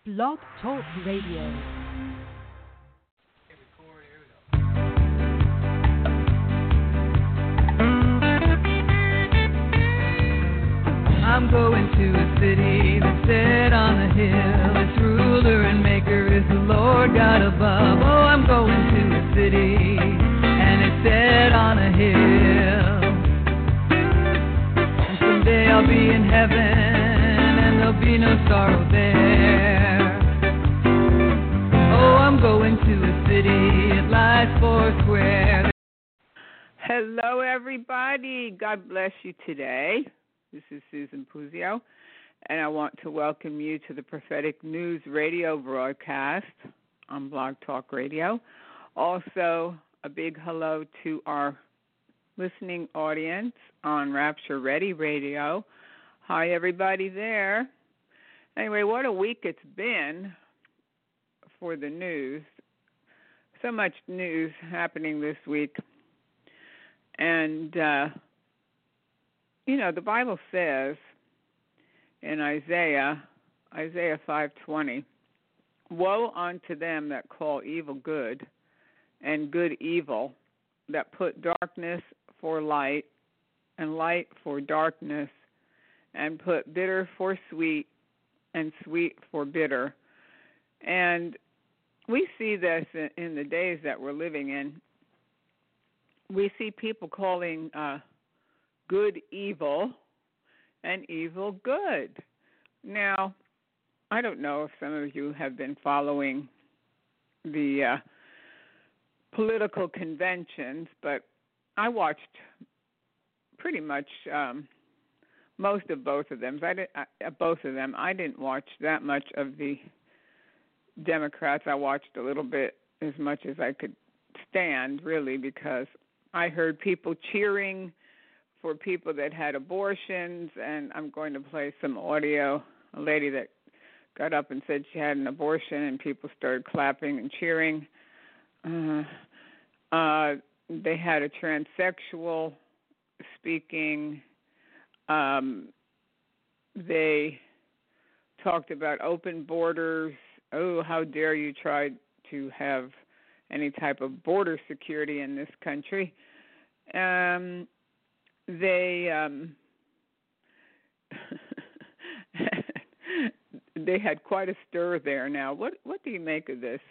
Blog Talk Radio. I'm going to a city that's set on a hill. Its ruler and maker is the Lord God above. Oh, I'm going to a city and it's set on a hill. And someday I'll be in heaven and there'll be no sorrow there. Oh, I'm going to a city, it lies foursquare. Hello, everybody. God bless you today. This is Susan Puzio, and I want to welcome you to the Prophetic News radio broadcast on Blog Talk Radio. Also, a big hello to our listening audience on Rapture Ready Radio. Hi, everybody there. Anyway, what a week it's been for the news. So much news happening this week. And, the Bible says in Isaiah 5:20, woe unto them that call evil good and good evil, that put darkness for light and light for darkness, and put bitter for sweet and sweet for bitter. And we see this in the days that we're living in. We see people calling good evil and evil good. Now, I don't know if some of you have been following the political conventions, but I watched pretty much most of both of them. I didn't watch that much of the Democrats. I watched a little bit, as much as I could stand, really, because I heard people cheering for people that had abortions, and I'm going to play some audio. A lady that got up and said she had an abortion, and people started clapping and cheering. They had a transsexual speaking. They talked about open borders. Oh, how dare you try to have any type of border security in this country. They had quite a stir there. Now, what do you make of this?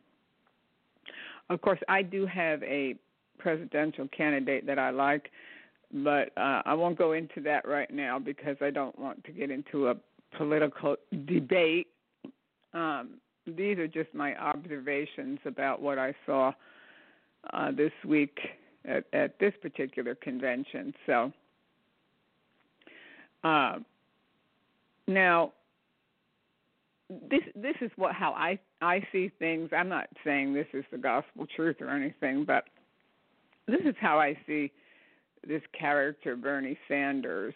Of course, I do have a presidential candidate that I like, but I won't go into that right now because I don't want to get into a political debate. These are just my observations about what I saw this week at this particular convention. So now this is how I see things. I'm not saying this is the gospel truth or anything, but this is how I see this character, Bernie Sanders.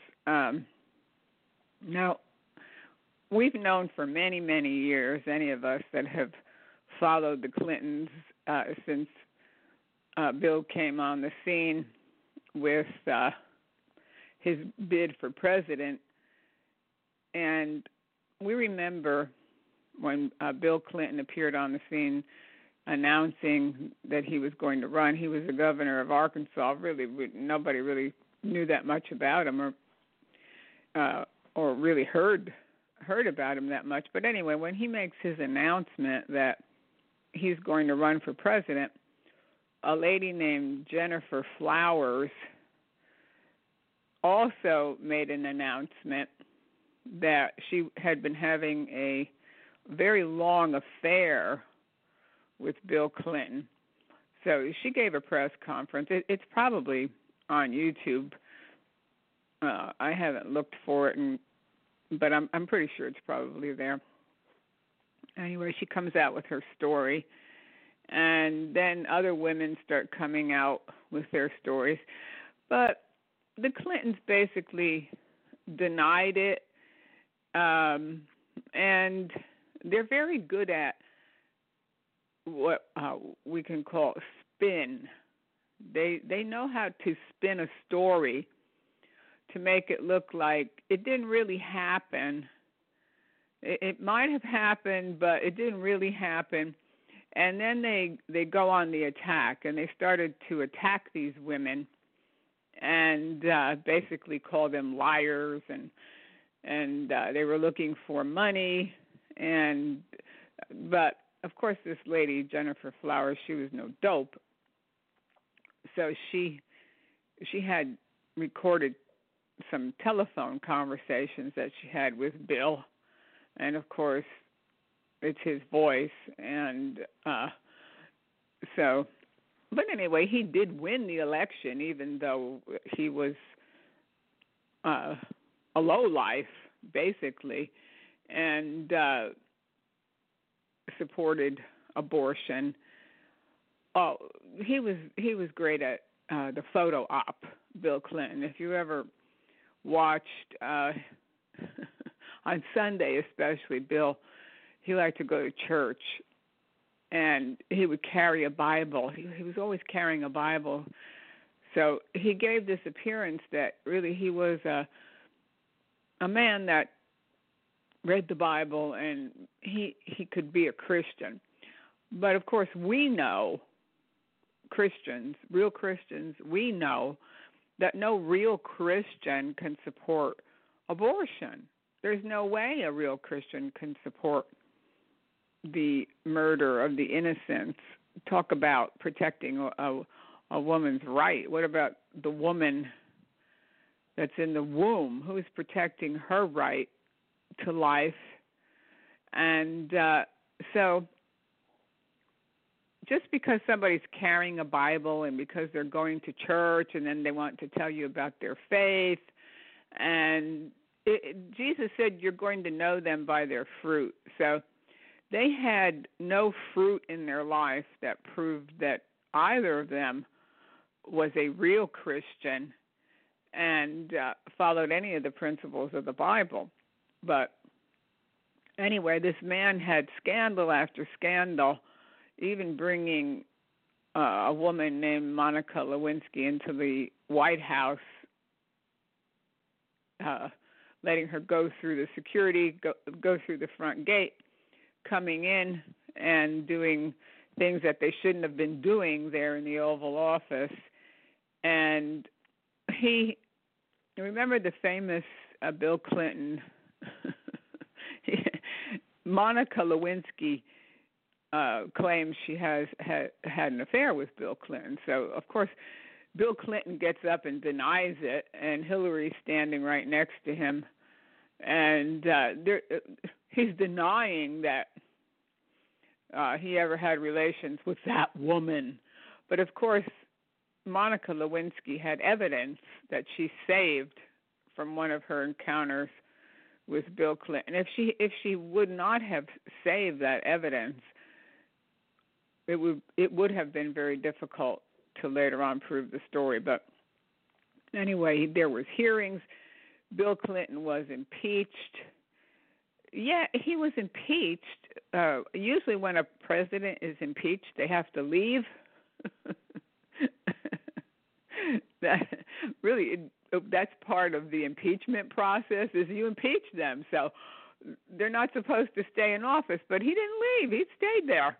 Now, we've known for many, many years, any of us that have followed the Clintons since Bill came on the scene with his bid for president. And we remember when Bill Clinton appeared on the scene announcing that he was going to run. He was the governor of Arkansas. Really, nobody really knew that much about him or really heard about him that much. But anyway, when he makes his announcement that he's going to run for president, a lady named Jennifer Flowers also made an announcement that she had been having a very long affair with Bill Clinton. So she gave a press conference. It's probably on YouTube. I haven't looked for it, but I'm pretty sure it's probably there. Anyway, she comes out with her story, and then other women start coming out with their stories. But the Clintons basically denied it, and they're very good at what we can call spin. They know how to spin a story to make it look like it didn't really happen, It might have happened, but it didn't really happen. And then they go on the attack, and they started to attack these women, and basically call them liars, and they were looking for money, but of course this lady Jennifer Flowers, she was no dope, so she had recorded some telephone conversations that she had with Bill, and of course it's his voice, and so. But anyway, he did win the election, even though he was a lowlife, basically, and supported abortion. Oh, he was great at the photo op, Bill Clinton. If you ever watched on Sunday, especially, Bill, he liked to go to church. And he would carry a Bible. He was always carrying a Bible. So he gave this appearance that really he was a man that read the Bible, and he could be a Christian. But of course we know, Christians, real Christians, we know that no real Christian can support abortion. There's no way a real Christian can support the murder of the innocents. Talk about protecting a woman's right. What about the woman that's in the womb? Who's protecting her right to life? And so just because somebody's carrying a Bible and because they're going to church and then they want to tell you about their faith, and Jesus said you're going to know them by their fruit. So they had no fruit in their life that proved that either of them was a real Christian and followed any of the principles of the Bible. But anyway, this man had scandal after scandal, even bringing a woman named Monica Lewinsky into the White House, letting her go through the security, go through the front gate, coming in and doing things that they shouldn't have been doing there in the Oval Office. And remember the famous Bill Clinton, Monica Lewinsky claims she had an affair with Bill Clinton. So, of course, Bill Clinton gets up and denies it, and Hillary's standing right next to him. And he's denying that he ever had relations with that woman. But, of course, Monica Lewinsky had evidence that she saved from one of her encounters with Bill Clinton. If she would not have saved that evidence, it would have been very difficult to later on prove the story. But anyway, there was hearings. Bill Clinton was impeached. Yeah, he was impeached. Usually when a president is impeached, they have to leave. That's part of the impeachment process, is you impeach them. So they're not supposed to stay in office. But he didn't leave. He stayed there.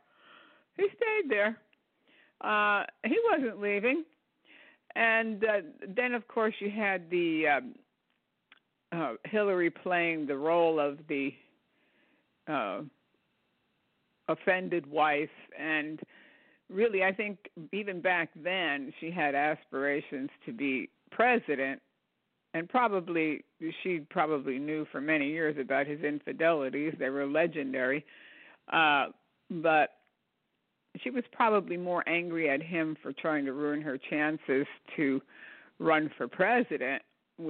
He wasn't leaving. And then, of course, you had the Hillary playing the role of the offended wife. And really, I think even back then, she had aspirations to be president. And she probably knew for many years about his infidelities. They were legendary. But she was probably more angry at him for trying to ruin her chances to run for president,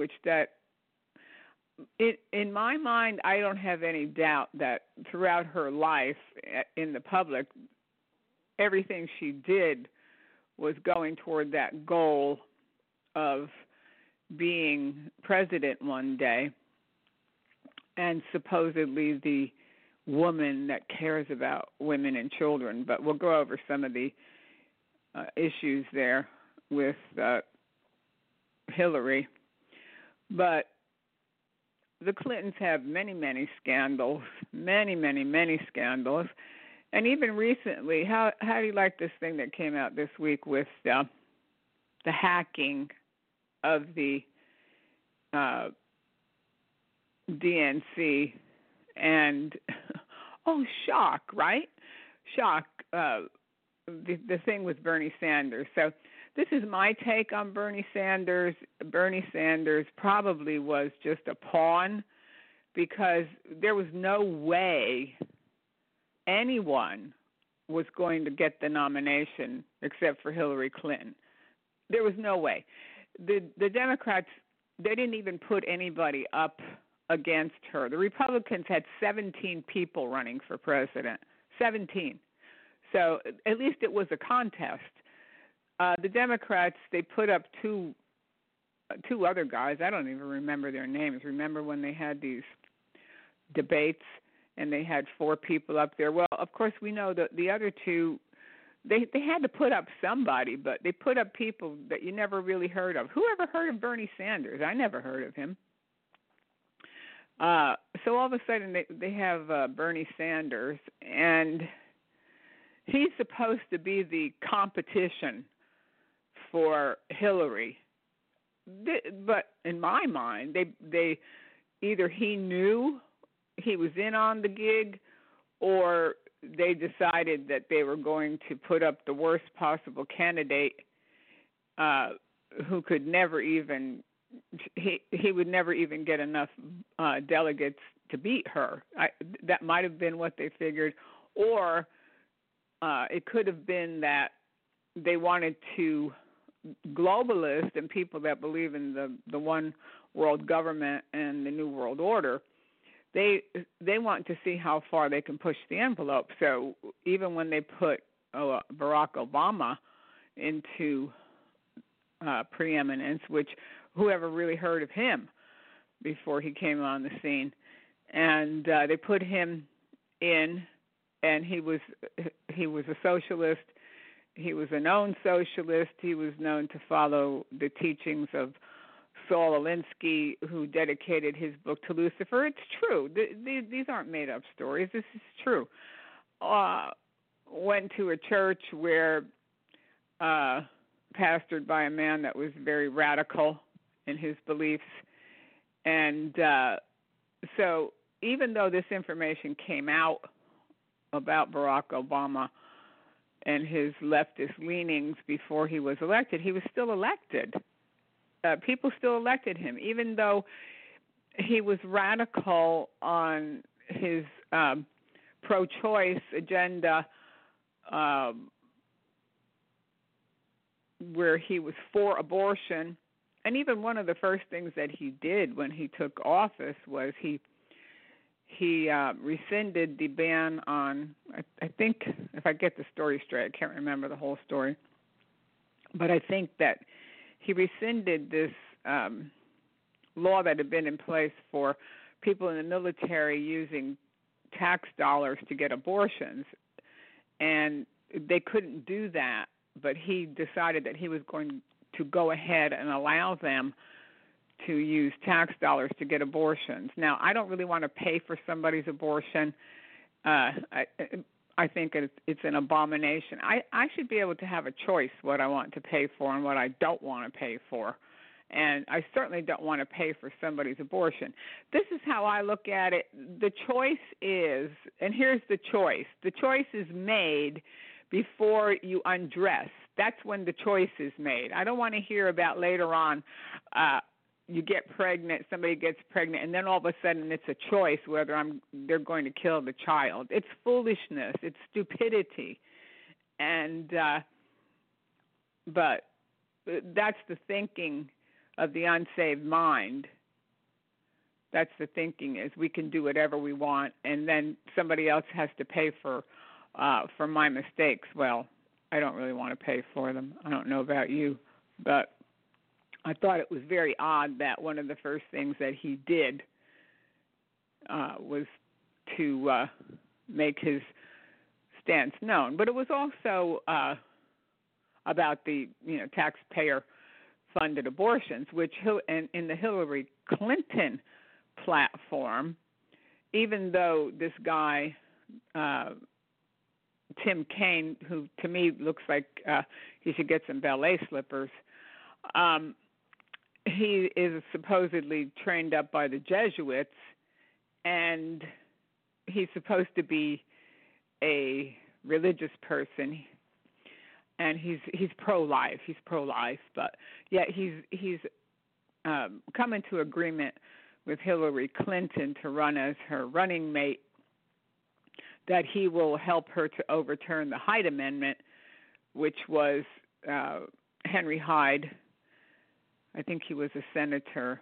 in my mind, I don't have any doubt that throughout her life in the public, everything she did was going toward that goal of being president one day, and supposedly the woman that cares about women and children. But we'll go over some of the issues there with Hillary. But the Clintons have many, many scandals, many scandals. And even recently, how do you like this thing that came out this week with the hacking of the DNC and shock, right? Shock, the thing with Bernie Sanders. So this is my take on Bernie Sanders. Bernie Sanders probably was just a pawn because there was no way anyone was going to get the nomination except for Hillary Clinton. There was no way. The Democrats, they didn't even put anybody up against her. The Republicans had 17 people running for president. 17. So at least it was a contest. The Democrats, they put up two other guys. I don't even remember their names. Remember when they had these debates and they had 4 people up there? Well, of course, we know that the other two, they had to put up somebody, but they put up people that you never really heard of. Who ever heard of Bernie Sanders? I never heard of him. So all of a sudden they have Bernie Sanders, and he's supposed to be the competition for Hillary. But in my mind, they either he knew he was in on the gig, or they decided that they were going to put up the worst possible candidate who could never even he would never even get enough delegates to beat her. That might have been what they figured, or it could have been that they wanted to globalists and people that believe in the one world government and the new world order. They want to see how far they can push the envelope. So even when they put Barack Obama into preeminence, which whoever really heard of him before he came on the scene, and they put him in, and he was a socialist. He was a known socialist. He was known to follow the teachings of Saul Alinsky, who dedicated his book to Lucifer. It's true. These aren't made-up stories. This is true. Went to a church where pastored by a man that was very radical in his beliefs. And so even though this information came out about Barack Obama and his leftist leanings before he was elected, he was still elected. People still elected him, even though he was radical on his pro-choice agenda, where he was for abortion. And even one of the first things that he did when he took office was he rescinded the ban on, I think, if I get the story straight, I can't remember the whole story, but I think that he rescinded this law that had been in place for people in the military using tax dollars to get abortions. And they couldn't do that, but he decided that he was going to go ahead and allow them to use tax dollars to get abortions. Now, I don't really want to pay for somebody's abortion. I think it's an abomination. I should be able to have a choice what I want to pay for and what I don't want to pay for. And I certainly don't want to pay for somebody's abortion. This is how I look at it. The choice is, and here's the choice. The choice is made before you undress. That's when the choice is made. I don't want to hear about later on you get pregnant, somebody gets pregnant, and then all of a sudden it's a choice whether they're going to kill the child. It's foolishness. It's stupidity. And but that's the thinking of the unsaved mind. That's the thinking, is we can do whatever we want, and then somebody else has to pay for my mistakes. Well, I don't really want to pay for them. I don't know about you, but I thought it was very odd that one of the first things that he did was to make his stance known. But it was also about the taxpayer-funded abortions, which in the Hillary Clinton platform, even though this guy, Tim Kaine, who to me looks like he should get some ballet slippers, he is supposedly trained up by the Jesuits, and he's supposed to be a religious person, and he's pro-life. He's pro-life, but yet he's come into agreement with Hillary Clinton to run as her running mate, that he will help her to overturn the Hyde Amendment, which was Henry Hyde. I think he was a senator.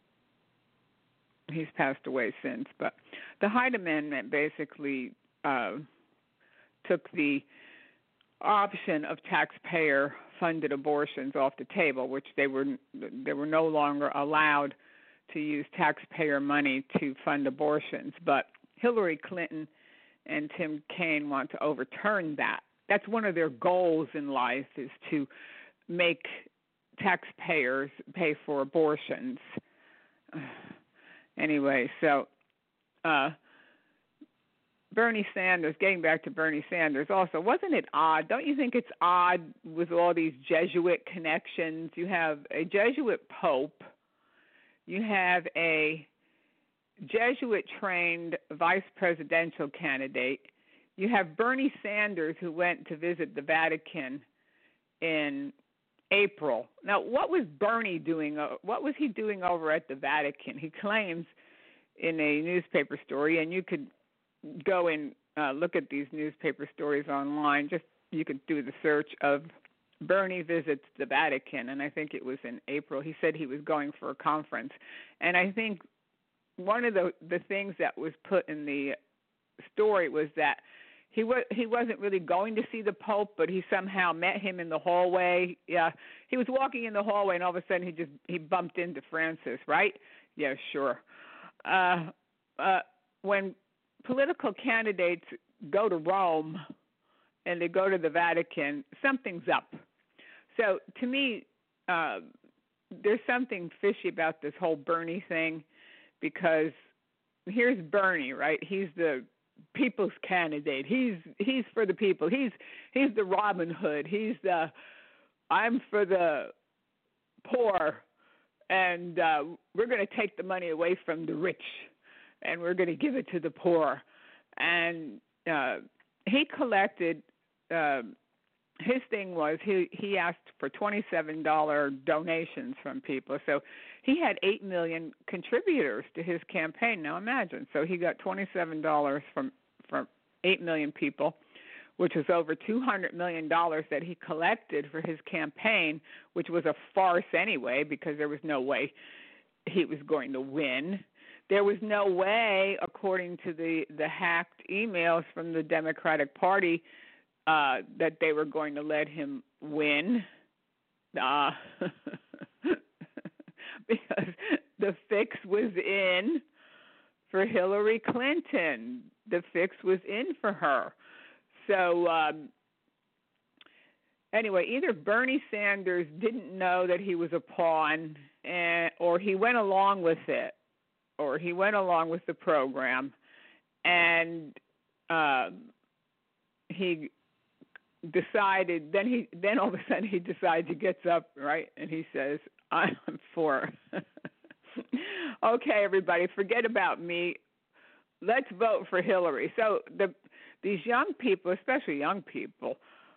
He's passed away since. But the Hyde Amendment basically took the option of taxpayer-funded abortions off the table, which they were no longer allowed to use taxpayer money to fund abortions. But Hillary Clinton and Tim Kaine want to overturn that. That's one of their goals in life, is to make taxpayers pay for abortions. Anyway, so Bernie Sanders, getting back to Bernie Sanders also, wasn't it odd? Don't you think it's odd with all these Jesuit connections? You have a Jesuit pope, you have a Jesuit-trained vice presidential candidate, you have Bernie Sanders, who went to visit the Vatican in April. Now, what was Bernie doing? What was he doing over at the Vatican? He claims in a newspaper story, and you could go and look at these newspaper stories online. Just you could do the search of Bernie visits the Vatican, and I think it was in April. He said he was going for a conference, and I think one of the things that was put in the story was that he wasn't really going to see the Pope, but he somehow met him in the hallway. Yeah, he was walking in the hallway, and all of a sudden he bumped into Francis, right? Yeah, sure. When political candidates go to Rome and they go to the Vatican, something's up. So to me, there's something fishy about this whole Bernie thing, because here's Bernie, right? He's the people's candidate. He's for the people. He's the Robin Hood. He's the I'm for the poor, and we're going to take the money away from the rich, and we're going to give it to the poor. And he collected. His thing was he asked for $27 donations from people. So he had 8 million contributors to his campaign. Now imagine. So he got $27 from 8 million people, which was over $200 million that he collected for his campaign, which was a farce anyway, because there was no way he was going to win. There was no way, according to the hacked emails from the Democratic Party, that they were going to let him win, because the fix was in for Hillary Clinton. The fix was in for her. So anyway, either Bernie Sanders didn't know that he was a pawn, or he went along with it, or he went along with the program, and he decided, then all of a sudden he decides, he gets up, right, and he says, I'm for okay, everybody, forget about me. Let's vote for Hillary. So these young people, especially young people,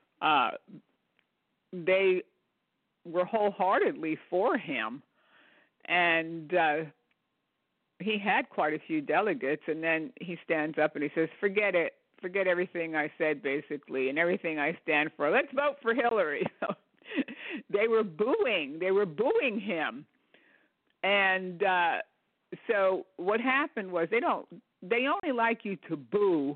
they were wholeheartedly for him, and he had quite a few delegates, and then he stands up and he says, forget it. Forget everything I said, basically, and everything I stand for. Let's vote for Hillary. They were booing. They were booing him. And so what happened was they only like you to boo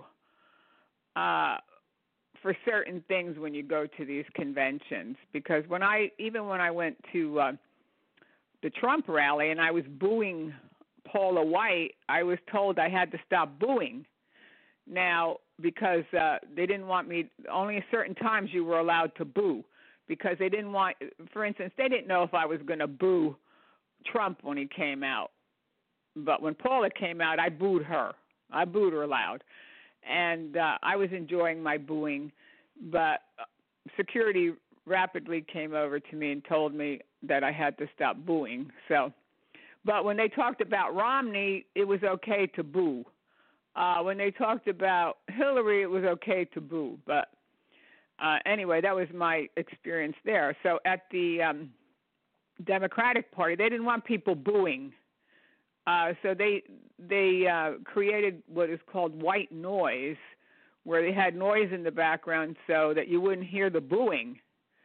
for certain things when you go to these conventions. Because when I went to the Trump rally and I was booing Paula White, I was told I had to stop booing. Now, because they didn't want me, only at certain times you were allowed to boo, because they didn't want, for instance, they didn't know if I was going to boo Trump when he came out. But when Paula came out, I booed her. I booed her loud. And I was enjoying my booing, but security rapidly came over to me and told me that I had to stop booing. So, but when they talked about Romney, it was okay to boo. When they talked about Hillary, it was okay to boo. But anyway, that was my experience there. So at the Democratic Party, they didn't want people booing. So they created what is called white noise, where they had noise in the background so that you wouldn't hear the booing.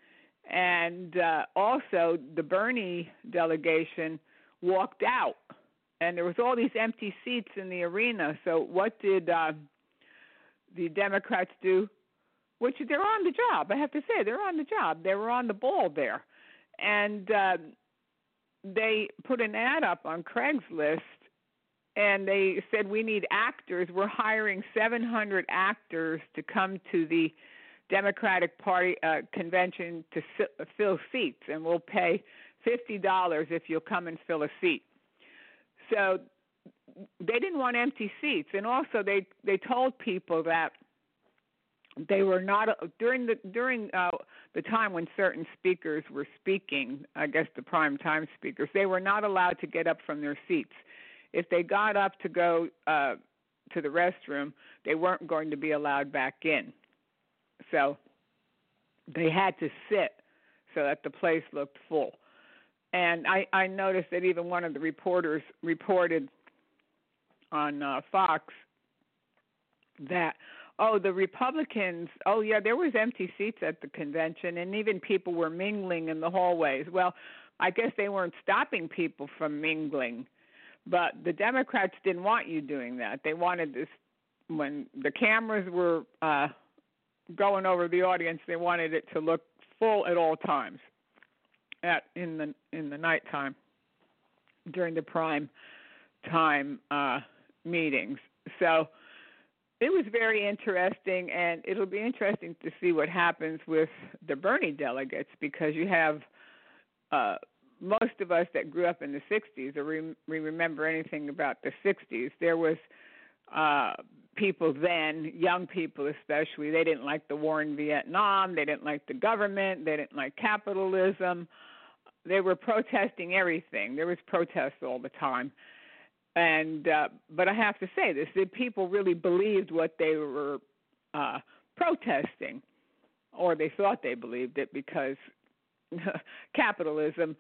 And also the Bernie delegation walked out, and there was all these empty seats in the arena. So what did the Democrats do? Which they're on the job. I have to say, they're on the job. They were on the ball there. And they put an ad up on Craigslist, and they said, we need actors. We're hiring 700 actors to come to the Democratic Party convention to fill seats, and we'll pay $50 if you'll come and fill a seat. So they didn't want empty seats. And also they told people that they were not during the time when certain speakers were speaking, I guess the prime time speakers, they were not allowed to get up from their seats. If they got up to go to the restroom, they weren't going to be allowed back in. So they had to sit so that the place looked full. And I noticed that even one of the reporters reported on Fox that, the Republicans, there was empty seats at the convention, and even people were mingling in the hallways. Well, I guess they weren't stopping people from mingling, but the Democrats didn't want you doing that. They wanted this, when the cameras were going over the audience, they wanted it to look full at all times, in the nighttime, during the prime time meetings. So it was very interesting, and it'll be interesting to see what happens with the Bernie delegates, because you have most of us that grew up in the 60s, or we remember anything about the 60s. There was people then, young people especially, they didn't like the war in Vietnam, they didn't like the government, they didn't like capitalism. They were protesting everything. There was protests all the time. And but I have to say this, that people really believed what they were protesting, or they thought they believed it, because capitalism,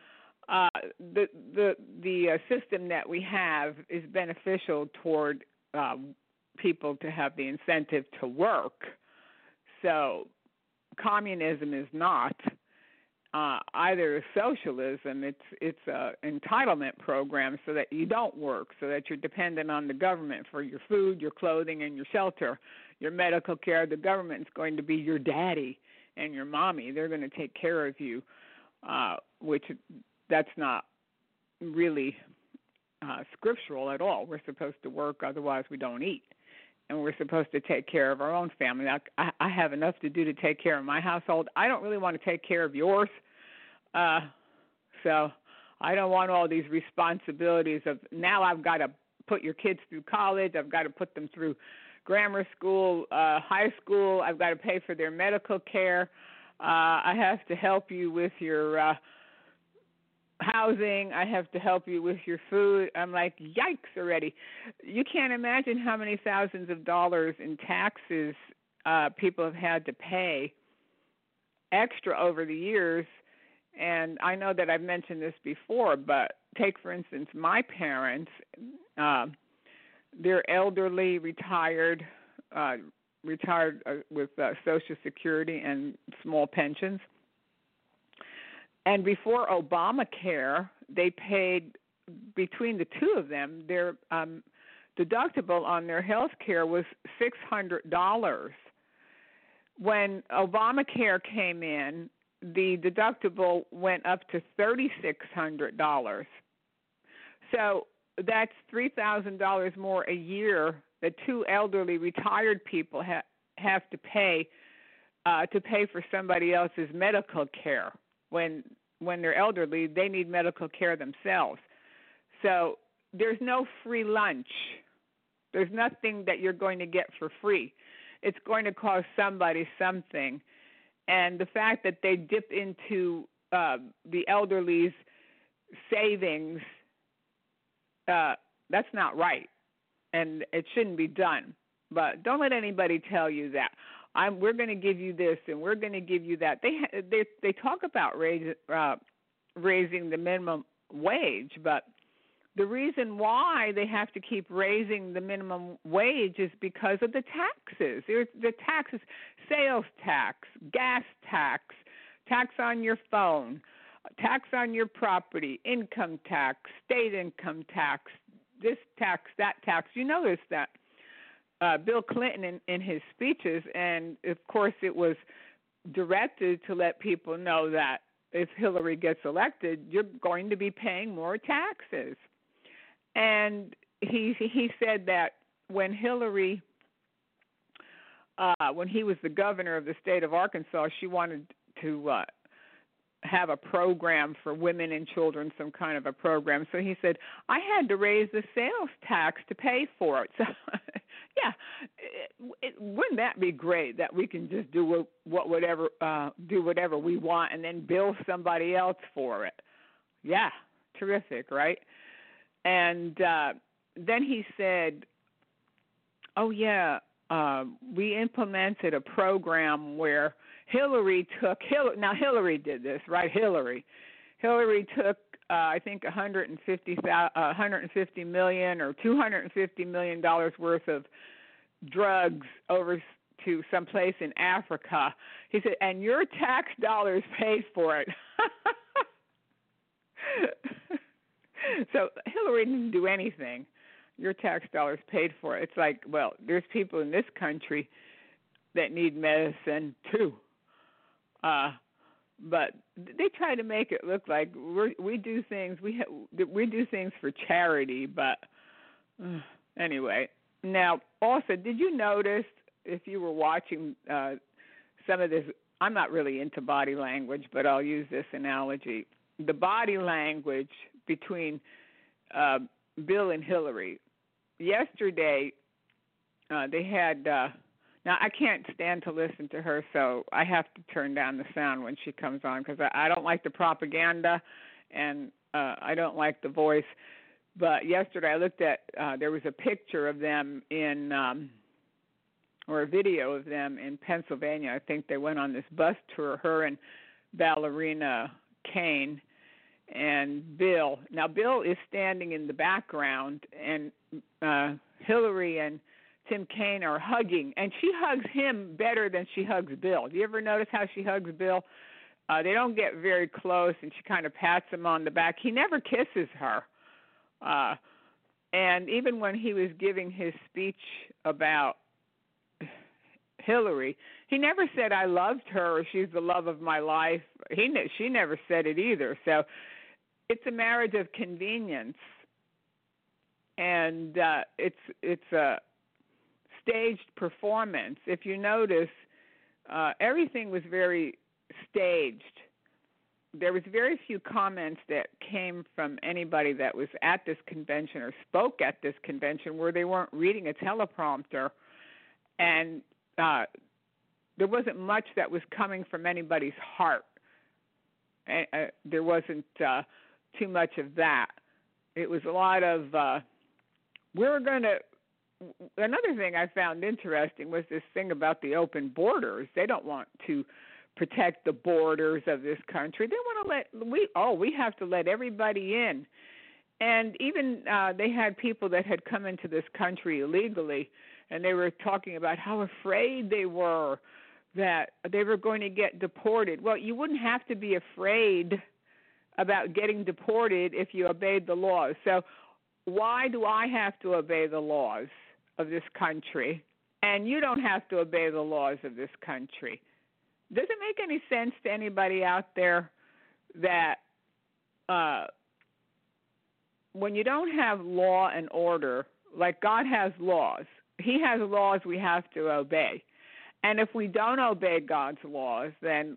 the system that we have is beneficial toward people to have the incentive to work. So communism is not. Either socialism, it's a entitlement program so that you don't work, so that you're dependent on the government for your food, your clothing, and your shelter, your medical care. The government's going to be your daddy and your mommy. They're going to take care of you, which that's not really scriptural at all. We're supposed to work, otherwise we don't eat. And we're supposed to take care of our own family. I have enough to do to take care of my household. I don't really want to take care of yours. So I don't want all these responsibilities of, now I've got to put your kids through college. I've got to put them through grammar school, high school. I've got to pay for their medical care. I have to help you with your housing. I have to help you with your food. I'm like, yikes already. You can't imagine how many thousands of dollars in taxes people have had to pay extra over the years. And I know that I've mentioned this before, but take, for instance, my parents. They're elderly, retired with Social Security and small pensions. And before Obamacare, they paid, between the two of them, their deductible on their health care was $600. When Obamacare came in, the deductible went up to $3,600. So that's $3,000 more a year that two elderly retired people have to pay for somebody else's medical care. When they're elderly, they need medical care themselves. So there's no free lunch. There's nothing that you're going to get for free. It's going to cost somebody something. And the fact that they dip into the elderly's savings, that's not right. And it shouldn't be done. But don't let anybody tell you that we're going to give you this and we're going to give you that. They talk about raising the minimum wage, but the reason why they have to keep raising the minimum wage is because of the taxes. There's the taxes, sales tax, gas tax, tax on your phone, tax on your property, income tax, state income tax, this tax, that tax. You notice that Bill Clinton in his speeches, and of course it was directed to let people know that if Hillary gets elected, you're going to be paying more taxes. And he said that when Hillary, when he was the governor of the state of Arkansas, she wanted to have a program for women and children, some kind of a program. So he said, I had to raise the sales tax to pay for it. So, yeah, wouldn't that be great that we can just do whatever we want and then bill somebody else for it? Yeah, terrific, right? And then he said, oh, yeah, we implemented a program where Hillary did this, right? Hillary took, I think, $150 million or $250 million worth of drugs over to someplace in Africa. He said, and your tax dollars paid for it. So Hillary didn't do anything. Your tax dollars paid for it. It's like, well, there's people in this country that need medicine too. But they try to make it look like we do things for charity. But anyway, now also, did you notice if you were watching some of this? I'm not really into body language, but I'll use this analogy: the body language between Bill and Hillary. Yesterday, they had. Now, I can't stand to listen to her, so I have to turn down the sound when she comes on because I don't like the propaganda and I don't like the voice. But yesterday I looked at, there was a picture of them or a video of them in Pennsylvania. I think they went on this bus tour, her and ballerina Kane and Bill. Now, Bill is standing in the background, and Hillary and Tim Kaine are hugging, and she hugs him better than she hugs Bill. Do you ever notice how she hugs Bill? They don't get very close, and she kind of pats him on the back. He never kisses her. And even when he was giving his speech about Hillary, he never said, I loved her or she's the love of my life. She never said it either. So it's a marriage of convenience, and it's a staged performance. If you notice, everything was very staged. There was very few comments that came from anybody that was at this convention or spoke at this convention where they weren't reading a teleprompter, and there wasn't much that was coming from anybody's heart. There wasn't too much of that. It was a lot of, another thing I found interesting was this thing about the open borders. They don't want to protect the borders of this country. They want to we have to let everybody in. And even they had people that had come into this country illegally, and they were talking about how afraid they were that they were going to get deported. Well, you wouldn't have to be afraid about getting deported if you obeyed the laws. So why do I have to obey the laws of this country, and you don't have to obey the laws of this country? Does it make any sense to anybody out there that when you don't have law and order, like God has laws, He has laws we have to obey. And if we don't obey God's laws, then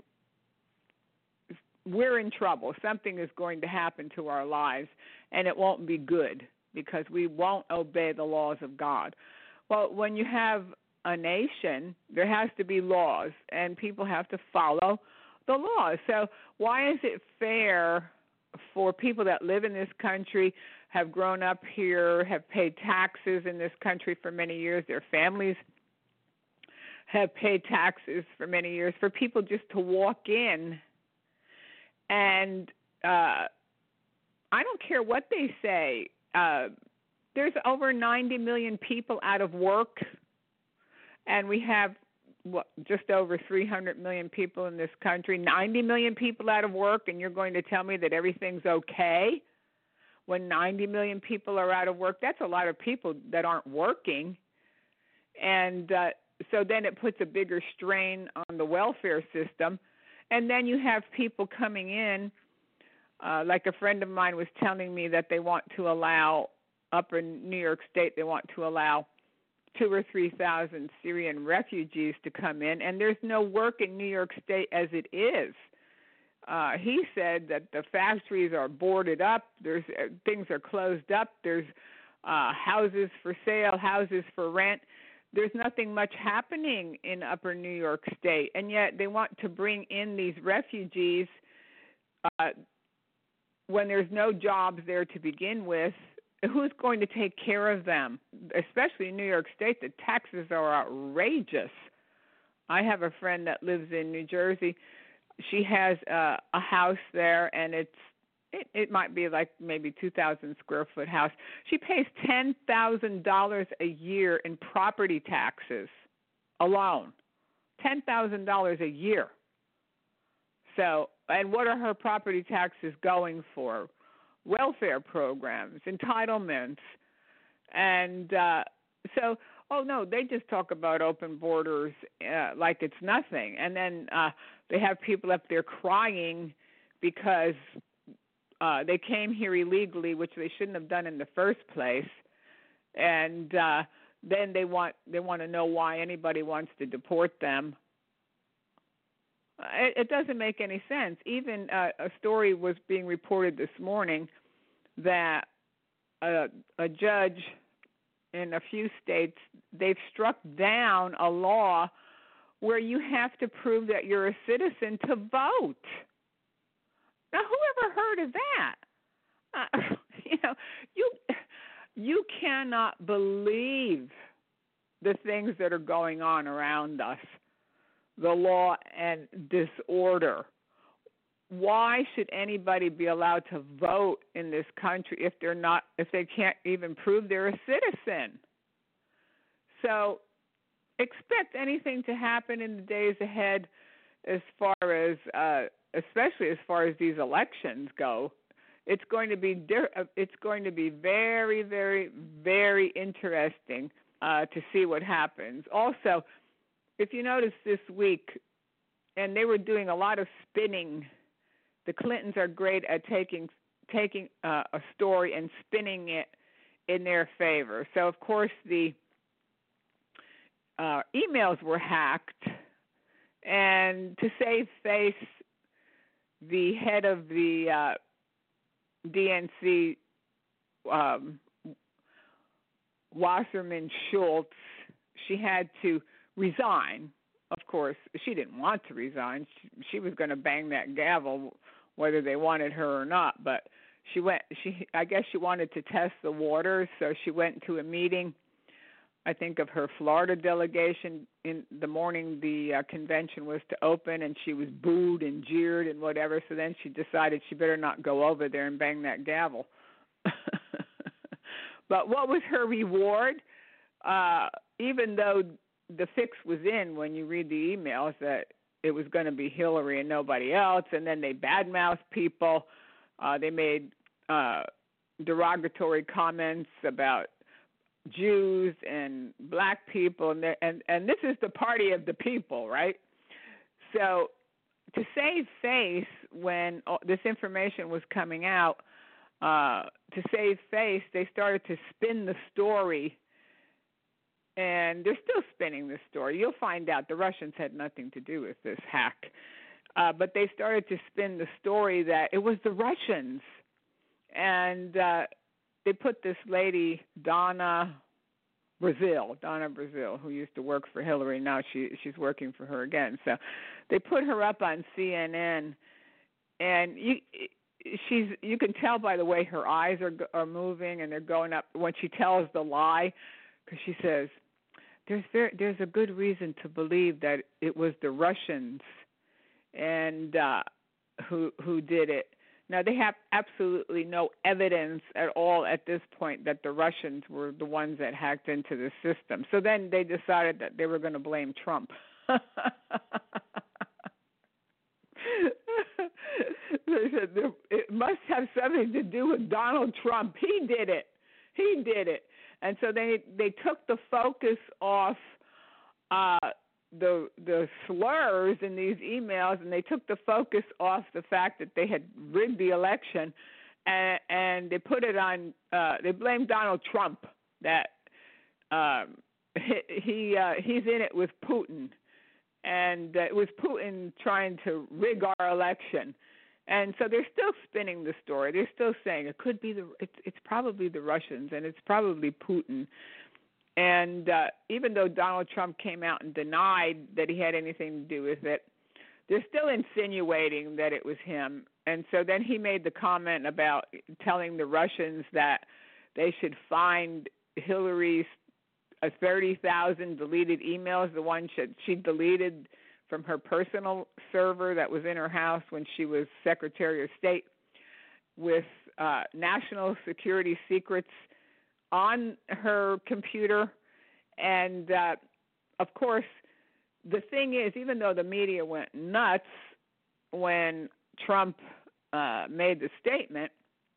we're in trouble. Something is going to happen to our lives, and it won't be good. because we won't obey the laws of God. Well, when you have a nation, there has to be laws, and people have to follow the laws. So why is it fair for people that live in this country, have grown up here, have paid taxes in this country for many years, their families have paid taxes for many years, for people just to walk in and I don't care what they say, there's over 90 million people out of work, and we have just over 300 million people in this country, 90 million people out of work, and you're going to tell me that everything's okay when 90 million people are out of work? That's a lot of people that aren't working. And so then it puts a bigger strain on the welfare system. And then you have people coming in, like a friend of mine was telling me that they want to allow, up in New York State, they want to allow 2,000 or 3,000 Syrian refugees to come in, and there's no work in New York State as it is. He said that the factories are boarded up, things are closed up, there's houses for sale, houses for rent. There's nothing much happening in upper New York State, and yet they want to bring in these refugees when there's no jobs there to begin with. Who's going to take care of them? Especially in New York State, the taxes are outrageous. I have a friend that lives in New Jersey. She has a house there, and it might be like maybe 2,000 square foot house. She pays $10,000 a year in property taxes alone. $10,000 a year. So, and what are her property taxes going for? Welfare programs, entitlements, and so, oh no, they just talk about open borders like it's nothing. And then they have people up there crying because they came here illegally, which they shouldn't have done in the first place. And then they want to know why anybody wants to deport them. It doesn't make any sense. Even a story was being reported this morning that a judge in a few states, they've struck down a law where you have to prove that you're a citizen to vote. Now, who ever heard of that? You cannot believe the things that are going on around us. The law and disorder. Why should anybody be allowed to vote in this country if they can't even prove they're a citizen? So expect anything to happen in the days ahead as far as, especially as far as these elections go. It's going to be very, very, very interesting to see what happens. Also, if you notice this week, and they were doing a lot of spinning, the Clintons are great at taking a story and spinning it in their favor. So, of course, the emails were hacked, and to save face, the head of the DNC, Wasserman Schultz, she had to resign. Of course, she didn't want to resign. She was going to bang that gavel whether they wanted her or not, but I guess she wanted to test the waters, so she went to a meeting, I think, of her Florida delegation in the morning the convention was to open, and she was booed and jeered and whatever, so then she decided she better not go over there and bang that gavel. But what was her reward? Even though the fix was in when you read the emails that it was going to be Hillary and nobody else, and then they badmouthed people. They made derogatory comments about Jews and black people, and this is the party of the people, right? So to save face when this information was coming out, to save face, they started to spin the story. And they're still spinning this story. You'll find out the Russians had nothing to do with this hack. But they started to spin the story that it was the Russians. And put this lady, Donna Brazile, who used to work for Hillary. Now she's working for her again. So they put her up on CNN, and you can tell by the way her eyes are moving and they're going up when she tells the lie, because she says there's a good reason to believe that it was the Russians and who did it. Now, they have absolutely no evidence at all at this point that the Russians were the ones that hacked into the system. So then they decided that they were going to blame Trump. They said it must have something to do with Donald Trump. He did it. And so they took the focus off the slurs in these emails, and they took the focus off the fact that they had rigged the election, and they put it on. They blamed Donald Trump that he's in it with Putin, and it was Putin trying to rig our election. And so they're still spinning the story. They're still saying it could be it's probably the Russians and it's probably Putin. And even though Donald Trump came out and denied that he had anything to do with it, they're still insinuating that it was him. And so then he made the comment about telling the Russians that they should find Hillary's 30,000 deleted emails, the one she deleted from her personal server that was in her house when she was Secretary of State, with national security secrets on her computer. And of course, the thing is, even though the media went nuts when Trump made the statement,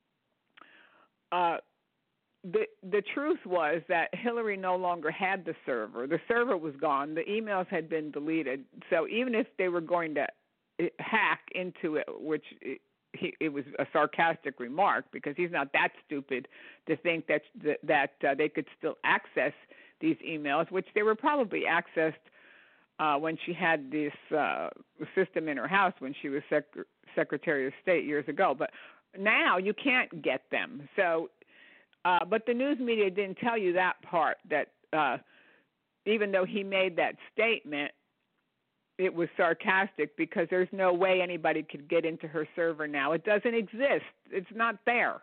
the truth was that Hillary no longer had the server. The server was gone. The emails had been deleted. So even if they were going to hack into it, which it was a sarcastic remark, because he's not that stupid to think that they could still access these emails, which they were probably accessed when she had this system in her house when she was Secretary of State years ago. But now you can't get them. So, but the news media didn't tell you that part, that even though he made that statement, it was sarcastic, because there's no way anybody could get into her server now. It doesn't exist. It's not there.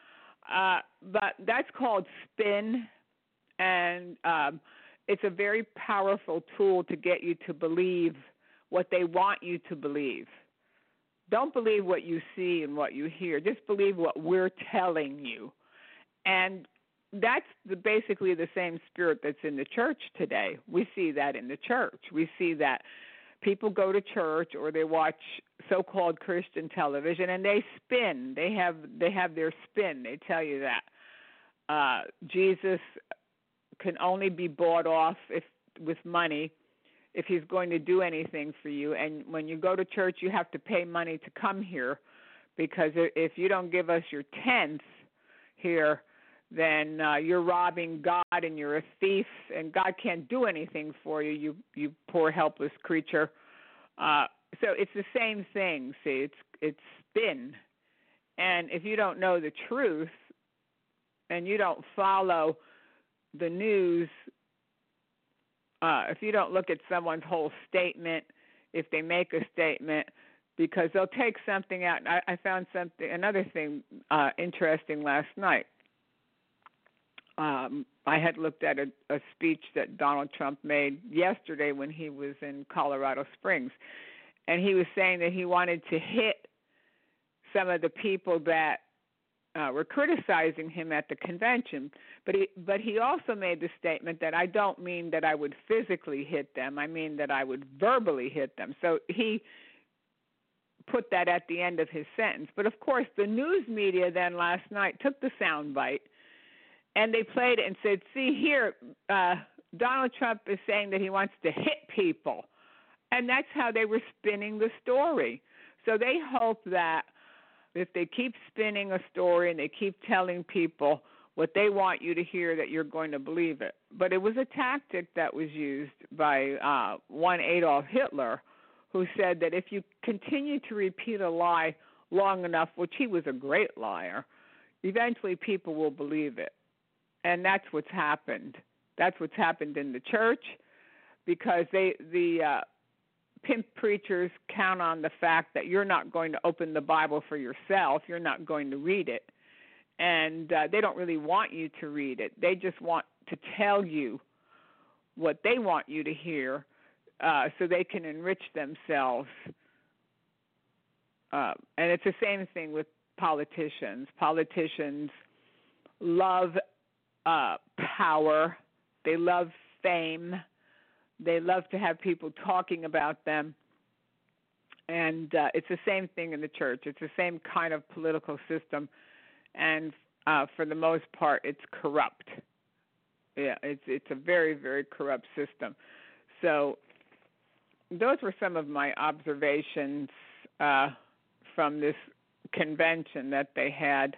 But that's called spin, and it's a very powerful tool to get you to believe what they want you to believe. Don't believe what you see and what you hear. Just believe what we're telling you. And that's basically the same spirit that's in the church today. We see that in the church. We see that people go to church or they watch so-called Christian television and they spin. They have their spin. They tell you that Jesus can only be bought off with money if he's going to do anything for you. And when you go to church, you have to pay money to come here, because if you don't give us your tenth here, then you're robbing God and you're a thief, and God can't do anything for you, you poor helpless creature. So it's the same thing. See, it's spin. And if you don't know the truth and you don't follow the news, if you don't look at someone's whole statement, if they make a statement, because they'll take something out. I found another thing interesting last night. I had looked at a speech that Donald Trump made yesterday when he was in Colorado Springs, and he was saying that he wanted to hit some of the people that were criticizing him at the convention, but he also made the statement that I don't mean that I would physically hit them, I mean that I would verbally hit them. So he put that at the end of his sentence. But of course, the news media then last night took the soundbite and they played it and said, see here, Donald Trump is saying that he wants to hit people. And that's how they were spinning the story. So they hope that if they keep spinning a story and they keep telling people what they want you to hear, that you're going to believe it. But it was a tactic that was used by one Adolf Hitler, who said that if you continue to repeat a lie long enough, which he was a great liar, eventually people will believe it. And that's what's happened. That's what's happened in the church, because the pimp preachers count on the fact that you're not going to open the Bible for yourself. You're not going to read it. And they don't really want you to read it. They just want to tell you what they want you to hear, so they can enrich themselves. And it's the same thing with politicians. Politicians love power. They love fame. They love to have people talking about them. And it's the same thing in the church. It's the same kind of political system. And for the most part, it's corrupt. Yeah, it's a very, very corrupt system. So those were some of my observations from this convention that they had.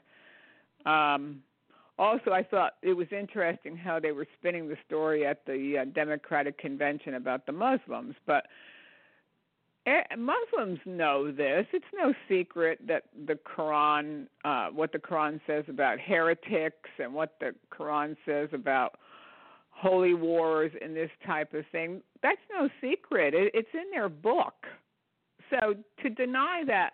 Also, I thought it was interesting how they were spinning the story at the Democratic convention about the Muslims. But Muslims know this. It's no secret that the Quran, what the Quran says about heretics and what the Quran says about holy wars and this type of thing, that's no secret. It's in their book. So to deny that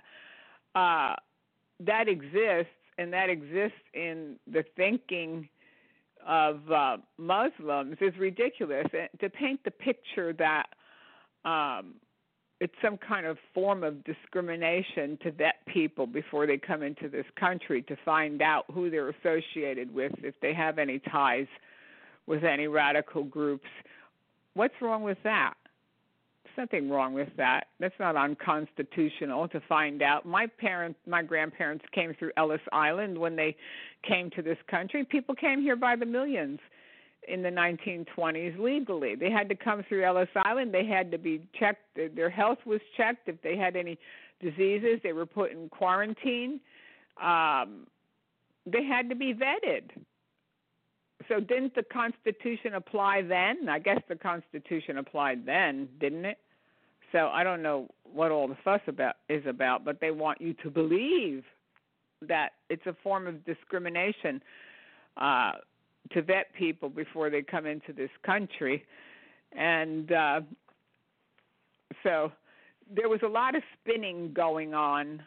that exists, and that exists in the thinking of Muslims, is ridiculous. And to paint the picture that it's some kind of form of discrimination to vet people before they come into this country to find out who they're associated with, if they have any ties with any radical groups. What's wrong with that? There's nothing wrong with that. That's not unconstitutional to find out. My grandparents came through Ellis Island when they came to this country. People came here by the millions in the 1920s legally. They had to come through Ellis Island. They had to be checked. Their health was checked. If they had any diseases, they were put in quarantine. They had to be vetted. So didn't the Constitution apply then? I guess the Constitution applied then, didn't it? So I don't know what all the fuss is about, but they want you to believe that it's a form of discrimination to vet people before they come into this country. And so there was a lot of spinning going on,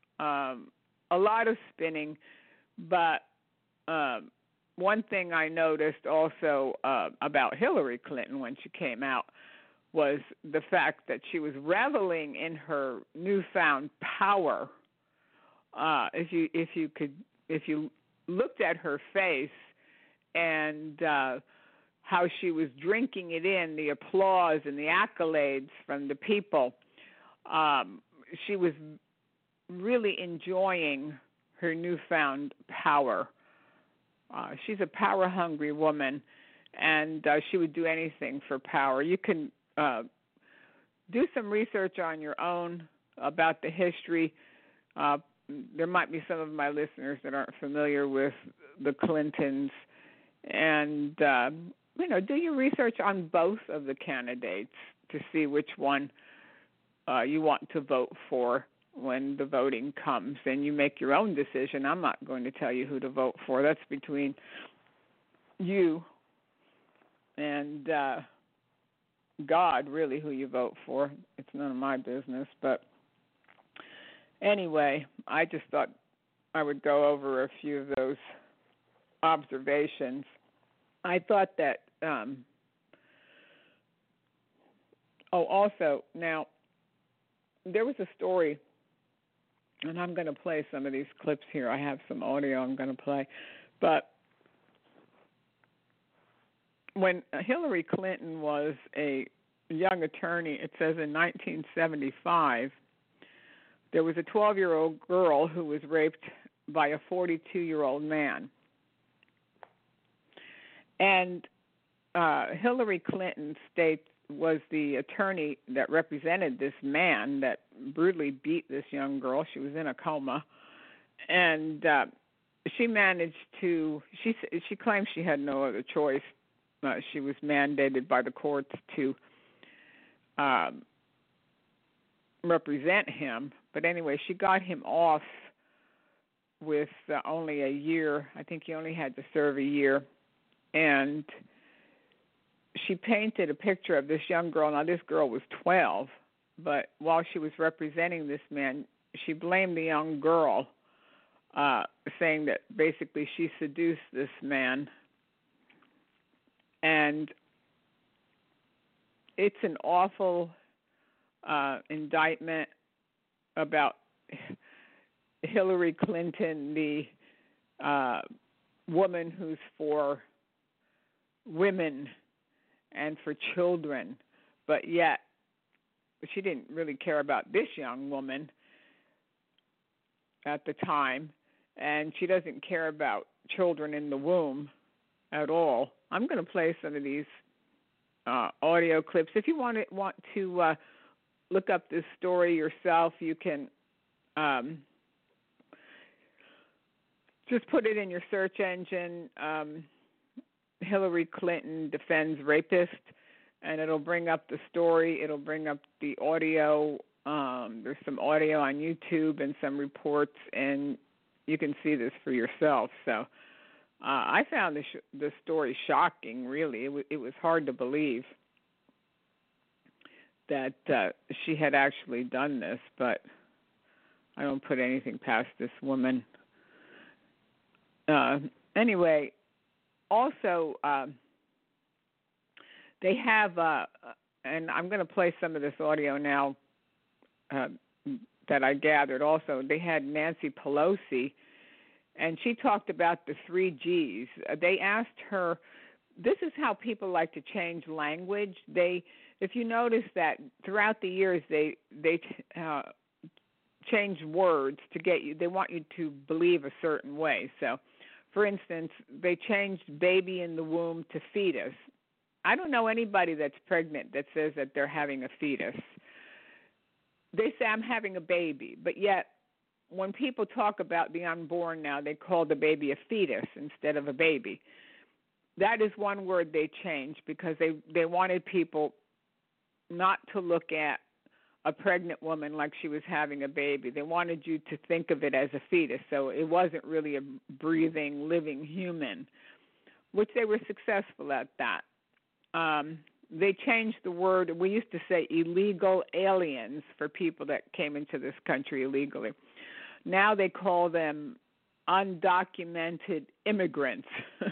but one thing I noticed also about Hillary Clinton when she came out was the fact that she was reveling in her newfound power. If you looked at her face and how she was drinking it in, the applause and the accolades from the people, she was really enjoying her newfound power. She's a power-hungry woman, and she would do anything for power. You can do some research on your own about the history. There might be some of my listeners that aren't familiar with the Clintons, and do your research on both of the candidates to see which one you want to vote for when the voting comes, and you make your own decision. I'm not going to tell you who to vote for. That's between you and God, really, who you vote for. It's none of my business. But anyway, I just thought I would go over a few of those observations. I thought that, also, now, there was a story, and I'm going to play some of these clips here. I have some audio I'm going to play. But when Hillary Clinton was a young attorney, it says in 1975, there was a 12-year-old girl who was raped by a 42-year-old man. And Hillary Clinton was the attorney that represented this man that brutally beat this young girl. She was in a coma. And she managed to, she claimed she had no other choice. She was mandated by the courts to represent him. But anyway, she got him off with only a year. I think he only had to serve a year. And she painted a picture of this young girl. Now, this girl was 12, but while she was representing this man, she blamed the young girl, saying that basically she seduced this man. And it's an awful indictment about Hillary Clinton, the woman who's for women and for children, but yet she didn't really care about this young woman at the time, and she doesn't care about children in the womb at all. I'm going to play some of these audio clips. If you want to look up this story yourself, you can just put it in your search engine, Hillary Clinton defends rapist, and it'll bring up the story. It'll bring up the audio. There's some audio on YouTube and some reports, and you can see this for yourself. So I found the story shocking, really. It was hard to believe that she had actually done this, but I don't put anything past this woman. Anyway, also they have, and I'm going to play some of this audio now that I gathered also. They had Nancy Pelosi, and she talked about the 3 Gs. They asked her, this is how people like to change language. If you notice that throughout the years, they change words to get you. They want you to believe a certain way. So, for instance, they changed baby in the womb to fetus. I don't know anybody that's pregnant that says that they're having a fetus. They say, I'm having a baby, but yet when people talk about the unborn now, they call the baby a fetus instead of a baby. That is one word they changed because they wanted people not to look at a pregnant woman like she was having a baby. They wanted you to think of it as a fetus, so it wasn't really a breathing, living human, which they were successful at that. They changed the word. We used to say illegal aliens for people that came into this country illegally. Now they call them undocumented immigrants.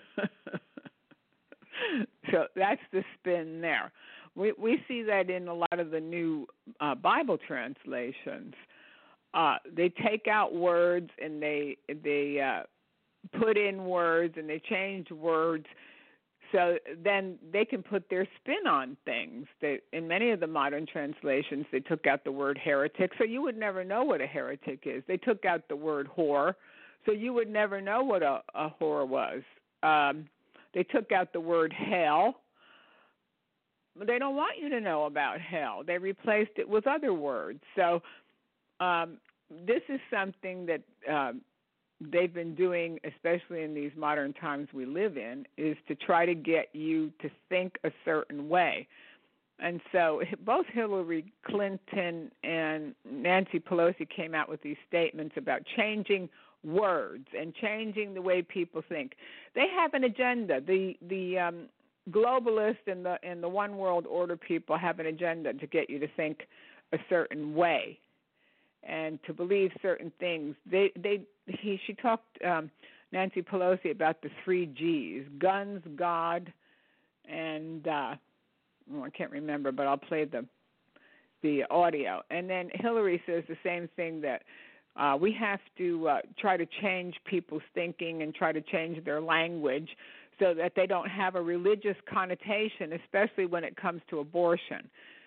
So that's the spin there. We see that in a lot of the new Bible translations. They take out words and they put in words and they change words, so then they can put their spin on things. In many of the modern translations, they took out the word heretic, so you would never know what a heretic is. They took out the word whore, so you would never know what a whore was. They took out the word hell. They don't want you to know about hell. They replaced it with other words. So this is something that they've been doing, especially in these modern times we live in, is to try to get you to think a certain way. And so both Hillary Clinton and Nancy Pelosi came out with these statements about changing words and changing the way people think. They have an agenda. The globalists and the one world order people have an agenda to get you to think a certain way and to believe certain things. She talked, Nancy Pelosi, about the 3 Gs: guns, God, and I can't remember, but I'll play the audio. And then Hillary says the same thing, that we have to try to change people's thinking and try to change their language so that they don't have a religious connotation, especially when it comes to abortion.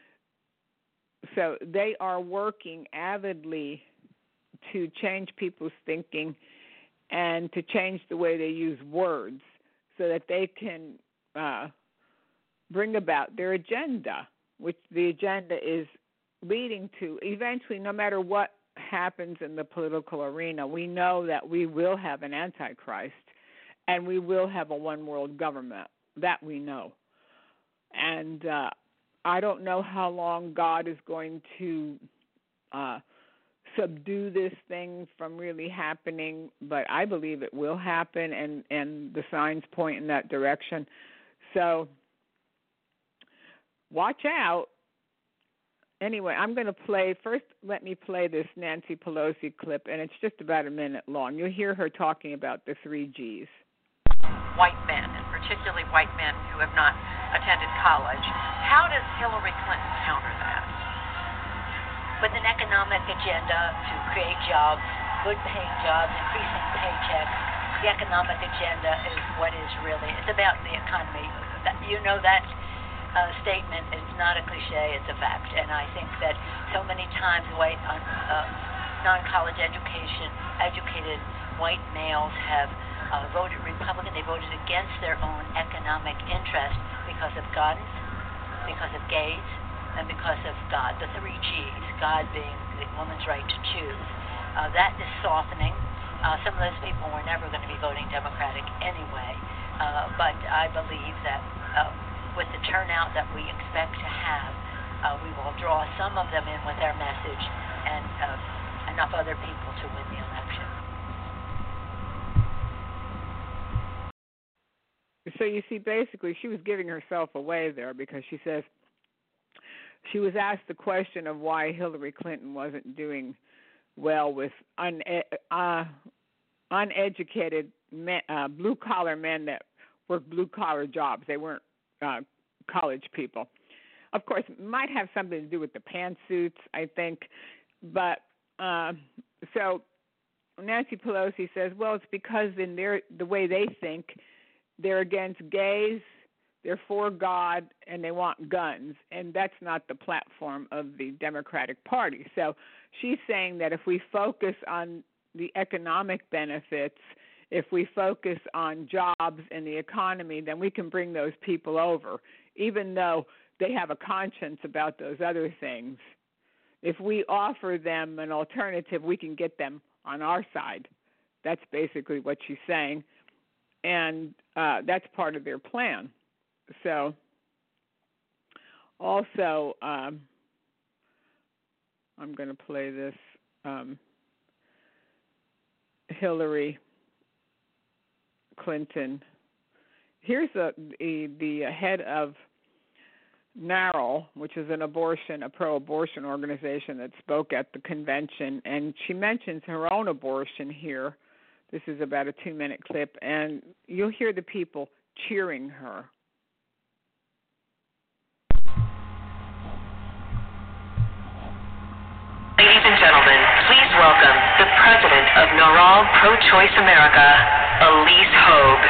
So they are working avidly to change people's thinking and to change the way they use words so that they can bring about their agenda, which the agenda is leading to eventually, no matter what happens in the political arena, we know that we will have an antichrist and we will have a one-world government. That we know. And I don't know how long God is going to subdue this thing from really happening, but I believe it will happen, and the signs point in that direction. So watch out. Anyway, I'm going to play, first let me play this Nancy Pelosi clip, and it's just about a minute long. You'll hear her talking about the 3 Gs. White men, and particularly white men who have not attended college. How does Hillary Clinton counter that? With an economic agenda to create jobs, good-paying jobs, increasing paychecks. The economic agenda is what is really, it's about the economy. You know that statement is not a cliche, it's a fact. And I think that so many times white, non-college educated white males have voted Republican. They voted against their own economic interest because of guns, because of gays, and because of God, the 3 Gs, God being the woman's right to choose. That is softening. Some of those people were never going to be voting Democratic anyway, but I believe that with the turnout that we expect to have, we will draw some of them in with our message and enough other people to win the election. So you see, basically, she was giving herself away there because she says she was asked the question of why Hillary Clinton wasn't doing well with uneducated men, blue-collar men that work blue-collar jobs. They weren't college people. Of course, it might have something to do with the pantsuits, I think. But so Nancy Pelosi says, well, it's because in the way they think, they're against gays, they're for God, and they want guns. And that's not the platform of the Democratic Party. So she's saying that if we focus on the economic benefits, if we focus on jobs and the economy, then we can bring those people over, even though they have a conscience about those other things. If we offer them an alternative, we can get them on our side. That's basically what she's saying. And that's part of their plan. So also, I'm going to play this Hillary Clinton. Here's the head of NARAL, which is a pro-abortion organization that spoke at the convention, and she mentions her own abortion here. This is about a 2-minute clip, and you'll hear the people cheering her. Ladies and gentlemen, please welcome the president of NARAL Pro-Choice America, Elise Hogue.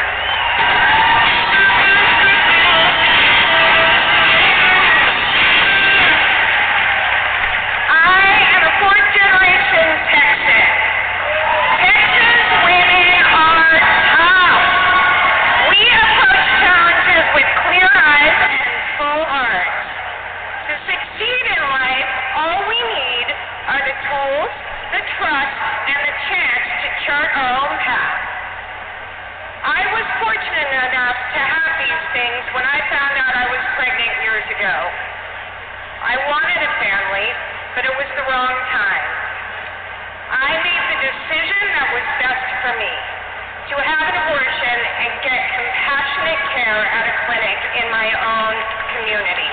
I wanted a family, but it was the wrong time. I made the decision that was best for me, to have an abortion and get compassionate care at a clinic in my own community.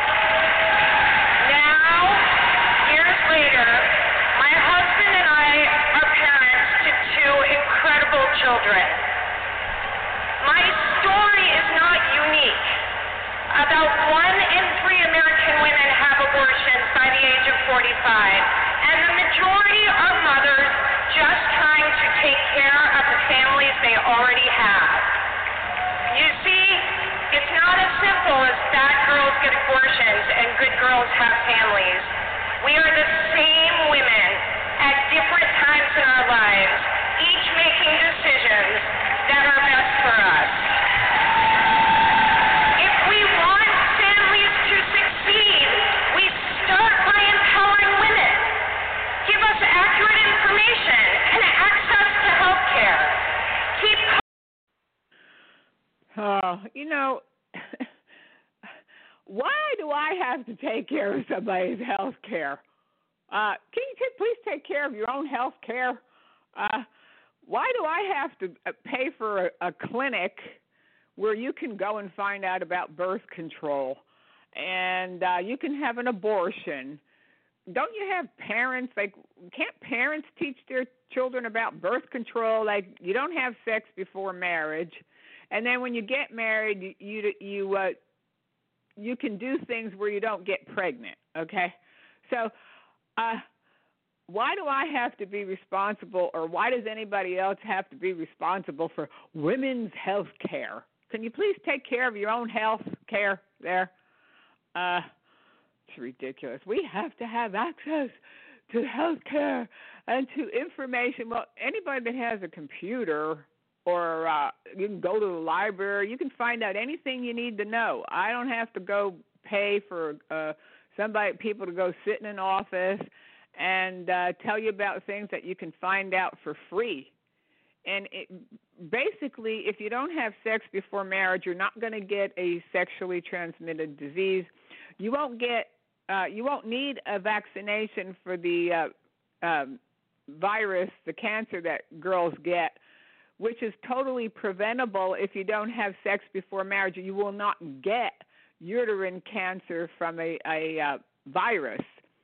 Now, years later, my husband and I are parents to 2 incredible children. My story is not unique. About 1 in 3 American women have abortions by the age of 45, and the majority are mothers just trying to take care of the families they already have. You see, it's not as simple as bad girls get abortions and good girls have families. We are the same women at different times in our lives, each making decisions that are best for us. You know, why do I have to take care of somebody's health care? Can you please take care of your own health care? Why do I have to pay for a clinic where you can go and find out about birth control and you can have an abortion? Don't you have parents? Like, can't parents teach their children about birth control? Like, you don't have sex before marriage, and then when you get married, you can do things where you don't get pregnant. Okay, so why do I have to be responsible, or why does anybody else have to be responsible for women's health care? Can you please take care of your own health care there? It's ridiculous. We have to have access to health care and to information. Well, anybody that has a computer or you can go to the library, you can find out anything you need to know. I don't have to go pay for people to go sit in an office and tell you about things that you can find out for free. And basically, if you don't have sex before marriage, you're not going to get a sexually transmitted disease. You won't need a vaccination for the virus, the cancer that girls get, which is totally preventable if you don't have sex before marriage. You will not get uterine cancer from a virus.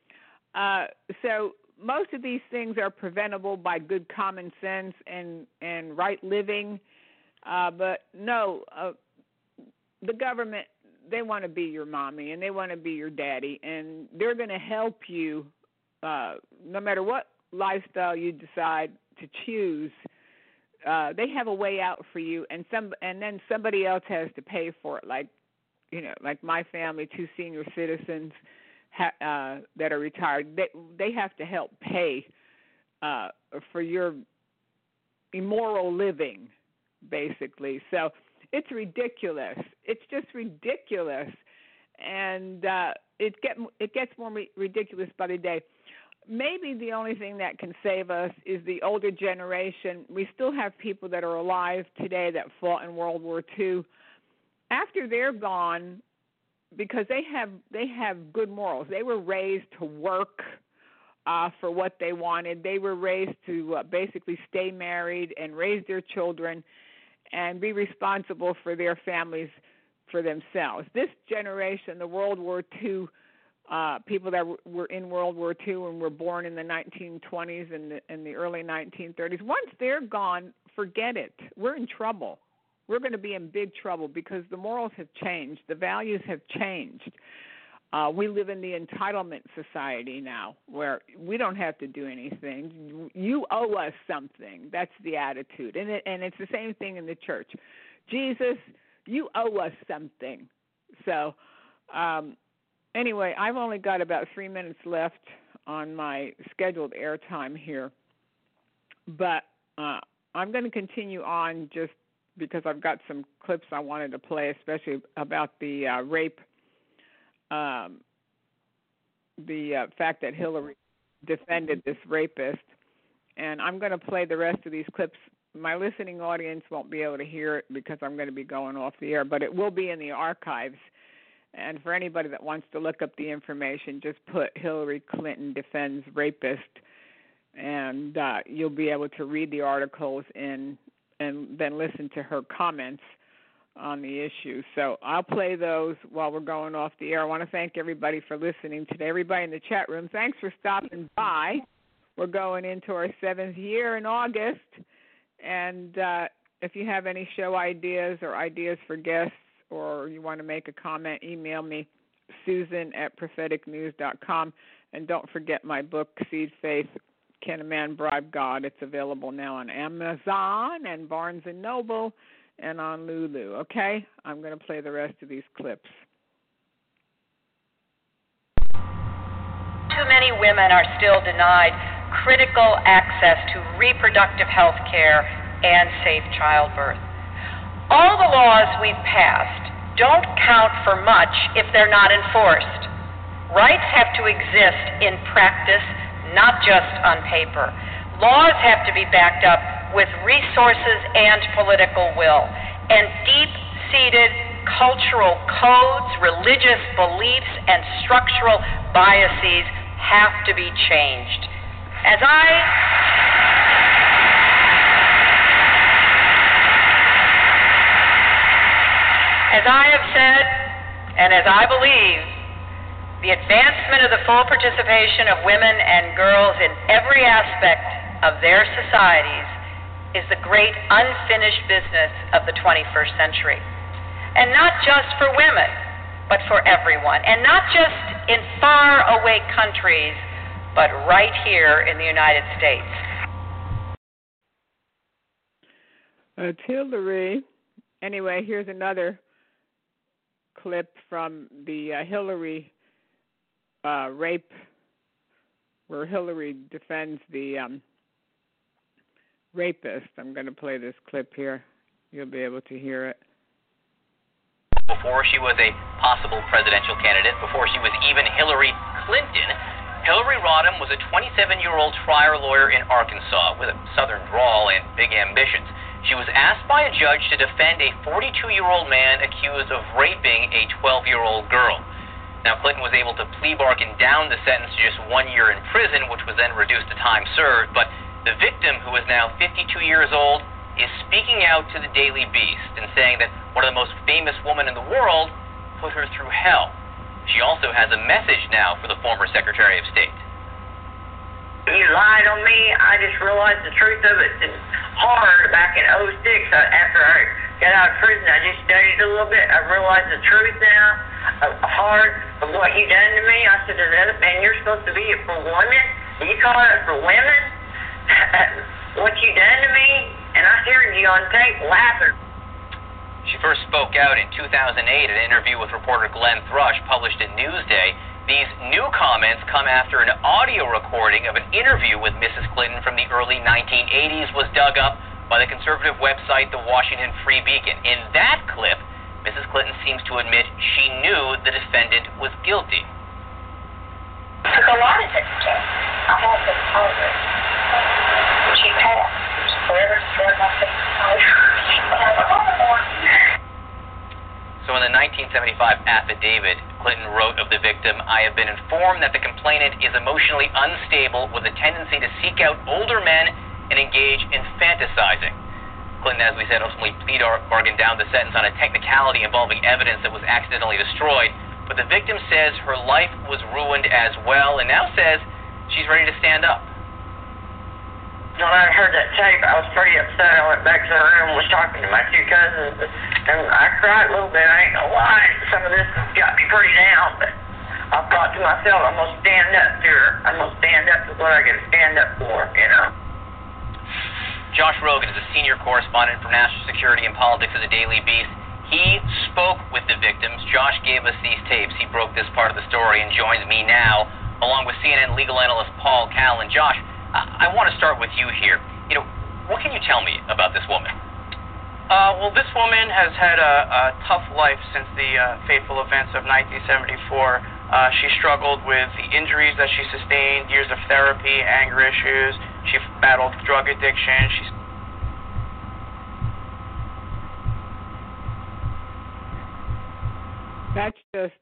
So most of these things are preventable by good common sense and right living. But no, the government, they want to be your mommy and they want to be your daddy, and they're going to help you no matter what lifestyle you decide to choose. They have a way out for you, and then somebody else has to pay for it. Like my family, 2 senior citizens that are retired, they have to help pay for your immoral living, basically. So it's ridiculous. It's just ridiculous, and it gets more ridiculous by the day. Maybe the only thing that can save us is the older generation. We still have people that are alive today that fought in World War II. After they're gone, because they have good morals. They were raised to work for what they wanted. They were raised to basically stay married and raise their children and be responsible for their families for themselves. This generation, the World War II people that were in World War II and were born in the 1920s and the early 1930s, once they're gone, forget it. We're in trouble. We're going to be in big trouble because the morals have changed. The values have changed. We live in the entitlement society now where we don't have to do anything. You owe us something. That's the attitude. And it's the same thing in the church. Jesus, you owe us something. So anyway, I've only got about 3 minutes left on my scheduled airtime here. But I'm going to continue on just because I've got some clips I wanted to play, especially about the rape, the fact that Hillary defended this rapist. And I'm going to play the rest of these clips. My listening audience won't be able to hear it because I'm going to be going off the air, but it will be in the archives. And for anybody that wants to look up the information, just put Hillary Clinton defends rapist, and you'll be able to read the articles and then listen to her comments on the issue. So I'll play those while we're going off the air. I want to thank everybody for listening today. Everybody in the chat room, thanks for stopping by. We're going into our 7th year in August. And if you have any show ideas or ideas for guests or you want to make a comment, email me, Susan@propheticnews.com. And don't forget my book, Seed Faith, Can a Man Bribe God? It's available now on Amazon and Barnes & Noble and on Lulu. Okay? I'm going to play the rest of these clips. Too many women are still denied critical access to reproductive health care and safe childbirth. All the laws we've passed don't count for much if they're not enforced. Rights have to exist in practice, not just on paper. Laws have to be backed up with resources and political will. And deep-seated cultural codes, religious beliefs, and structural biases have to be changed. As I have said, and as I believe, the advancement of the full participation of women and girls in every aspect of their societies is the great unfinished business of the 21st century. And not just for women, but for everyone. And not just in far-away countries, but right here in the United States. It's Hillary. Anyway, here's another clip from the Hillary rape, where Hillary defends the rapist. I'm going to play this clip here. You'll be able to hear it. Before she was a possible presidential candidate, before she was even Hillary Clinton, Hillary Rodham was a 27-year-old trial lawyer in Arkansas with a southern drawl and big ambitions. She was asked by a judge to defend a 42-year-old man accused of raping a 12-year-old girl. Now, Clinton was able to plea bargain down the sentence to just 1 year in prison, which was then reduced to time served, but the victim, who is now 52 years old, is speaking out to the Daily Beast and saying that one of the most famous women in the world put her through hell. She also has a message now for the former Secretary of State. You lied on me. I just realized the truth of it. It's hard back in 2006 after I got out of prison. I just studied a little bit. I realized the truth now. Hard of what you done to me. I said to the other man, you're supposed to be it for women? You call it for women? What you done to me? And I heard you on tape laughing. She first spoke out in 2008 in an interview with reporter Glenn Thrush published in Newsday. These new comments come after an audio recording of an interview with Mrs. Clinton from the early 1980s was dug up by the conservative website The Washington Free Beacon. In that clip, Mrs. Clinton seems to admit she knew the defendant was guilty. Took a lot of it. I had to tell her. She passed. Forever destroyed my face. So in the 1975 affidavit, Clinton wrote of the victim, I have been informed that the complainant is emotionally unstable with a tendency to seek out older men and engage in fantasizing. Clinton, as we said, ultimately plea bargained down the sentence on a technicality involving evidence that was accidentally destroyed, but the victim says her life was ruined as well and now says she's ready to stand up. When I heard that tape, I was pretty upset. I went back to the room and was talking to my two cousins, and I cried a little bit. I ain't gonna lie. Some of this has got me pretty down, but I thought to myself, I'm gonna stand up to her. I'm gonna stand up to what I gotta stand up for, you know. Josh Rogin is a senior correspondent for national security and politics at the Daily Beast. He spoke with the victims. Josh gave us these tapes. He broke this part of the story and joins me now, along with CNN legal analyst Paul Callan. Josh, I want to start with you here. You know, what can you tell me about this woman? Well, this woman has had a tough life since the fateful events of 1974. She struggled with the injuries that she sustained, years of therapy, anger issues. She battled drug addiction. That's just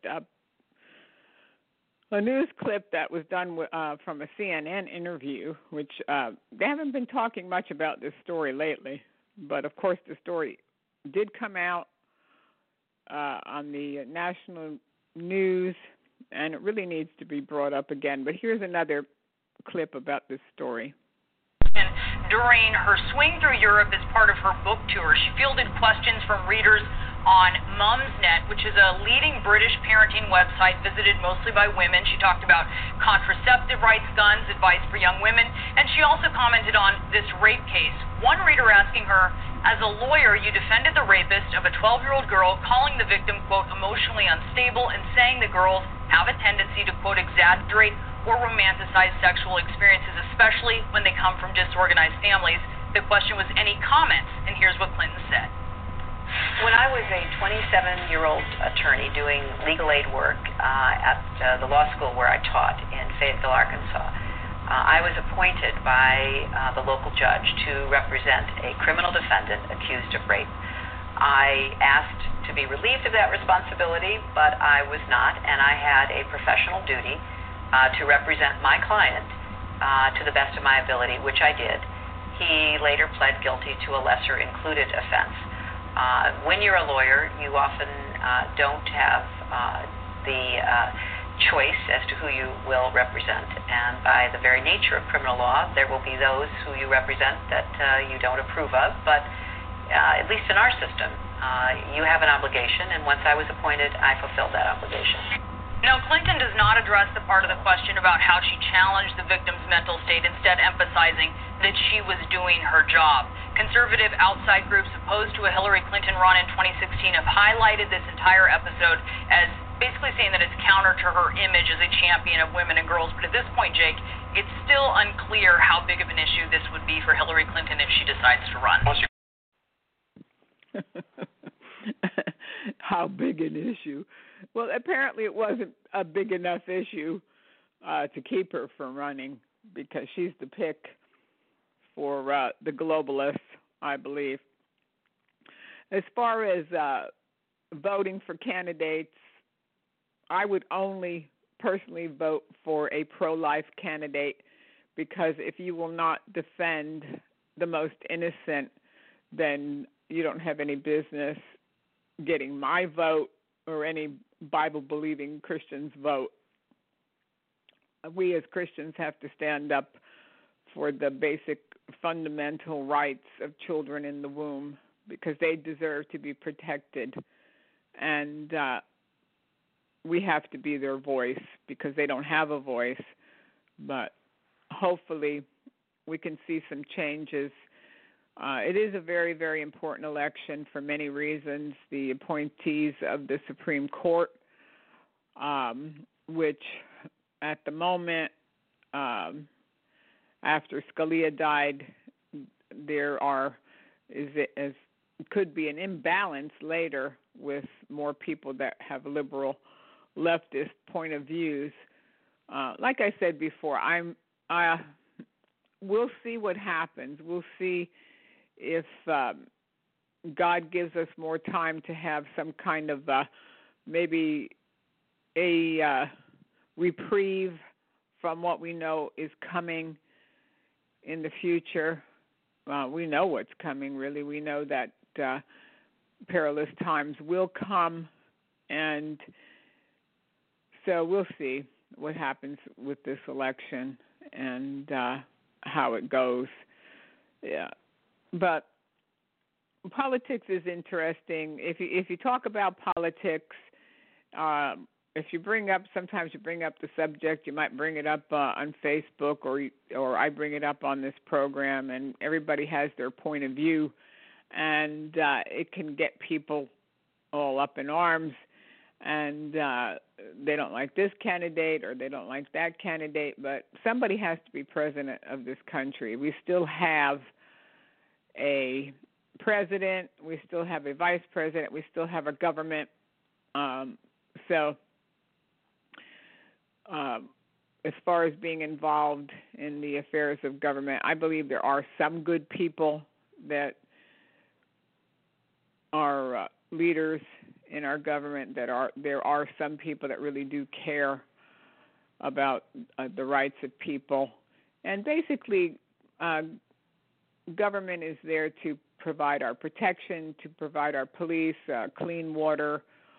a news clip that was done from a CNN interview, which they haven't been talking much about this story lately. But, of course, the story did come out on the national news, and it really needs to be brought up again. But here's another clip about this story. During her swing through Europe as part of her book tour, she fielded questions from readers on Mumsnet, which is a leading British parenting website visited mostly by women. She talked about contraceptive rights, guns, advice for young women, and she also commented on this rape case. One reader asking her, as a lawyer, you defended the rapist of a 12-year-old girl, calling the victim, quote, emotionally unstable, and saying that girls have a tendency to, quote, exaggerate or romanticize sexual experiences, especially when they come from disorganized families. The question was, any comments? And here's what Clinton said. When I was a 27-year-old attorney doing legal aid work at the law school where I taught in Fayetteville, Arkansas, I was appointed by the local judge to represent a criminal defendant accused of rape. I asked to be relieved of that responsibility, but I was not, and I had a professional duty to represent my client to the best of my ability, which I did. He later pled guilty to a lesser included offense. When you're a lawyer, you often don't have the choice as to who you will represent, and by the very nature of criminal law, there will be those who you represent that you don't approve of, but at least in our system, you have an obligation, and once I was appointed, I fulfilled that obligation. Now, Clinton does not address the part of the question about how she challenged the victim's mental state, instead emphasizing that she was doing her job. Conservative outside groups opposed to a Hillary Clinton run in 2016 have highlighted this entire episode as basically saying that it's counter to her image as a champion of women and girls. But at this point, Jake, it's still unclear how big of an issue this would be for Hillary Clinton if she decides to run. How big an issue? Well, apparently it wasn't a big enough issue to keep her from running, because she's the pick for the globalists, I believe. As far as voting for candidates, I would only personally vote for a pro-life candidate, because if you will not defend the most innocent, then you don't have any business getting my vote or any Bible-believing Christian's vote. We as Christians have to stand up for the basic fundamental rights of children in the womb, because they deserve to be protected. And we have to be their voice, because they don't have a voice. But hopefully we can see some changes. It is a very, very important election for many reasons. The appointees of the Supreme Court, which at the moment, after Scalia died, there could be an imbalance later with more people that have liberal leftist point of views. Like I said before, we'll see what happens. We'll see if God gives us more time to have some kind of maybe a reprieve from what we know is coming in the future. We know what's coming, really. We know that perilous times will come, and so we'll see what happens with this election and how it goes. Yeah. But politics is interesting. If you talk about politics, if you sometimes you bring up the subject, you might bring it up on Facebook, or I bring it up on this program, and everybody has their point of view, and it can get people all up in arms, and they don't like this candidate or they don't like that candidate, but somebody has to be president of this country. We still have a president, we still have a vice president, we still have a government. As far as being involved in the affairs of government, I believe there are some good people that are leaders in our government. There are some people that really do care about the rights of people, and basically government is there to provide our protection, to provide our police, clean water,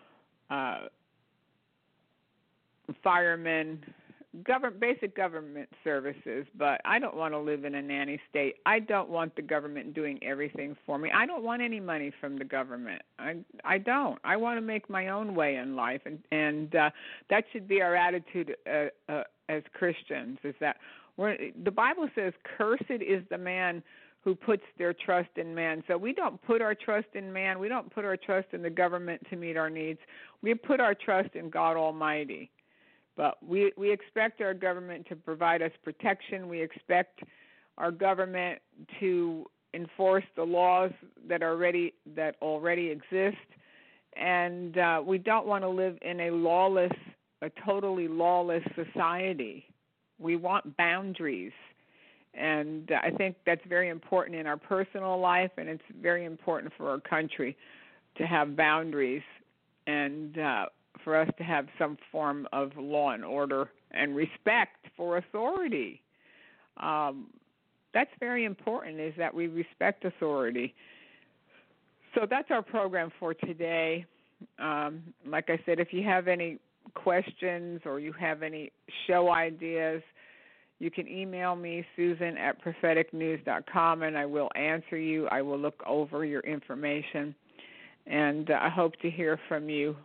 firemen, basic government services. But I don't want to live in a nanny state. I don't want the government doing everything for me. I don't want any money from the government. I don't. I want to make my own way in life, and that should be our attitude as Christians. Is that the Bible says, "Cursed is the man who puts their trust in man." So we don't put our trust in man. We don't put our trust in the government to meet our needs. We put our trust in God Almighty. But we expect our government to provide us protection. We expect our government to enforce the laws that already exist. And we don't want to live in a totally lawless society. We want boundaries. And I think that's very important in our personal life, and it's very important for our country to have boundaries. And for us to have some form of law and order and respect for authority. That's very important, is that we respect authority. So that's our program for today. Like I said, if you have any questions or you have any show ideas, you can email me, Susan@propheticnews.com, and I will answer you. I will look over your information, and I hope to hear from you.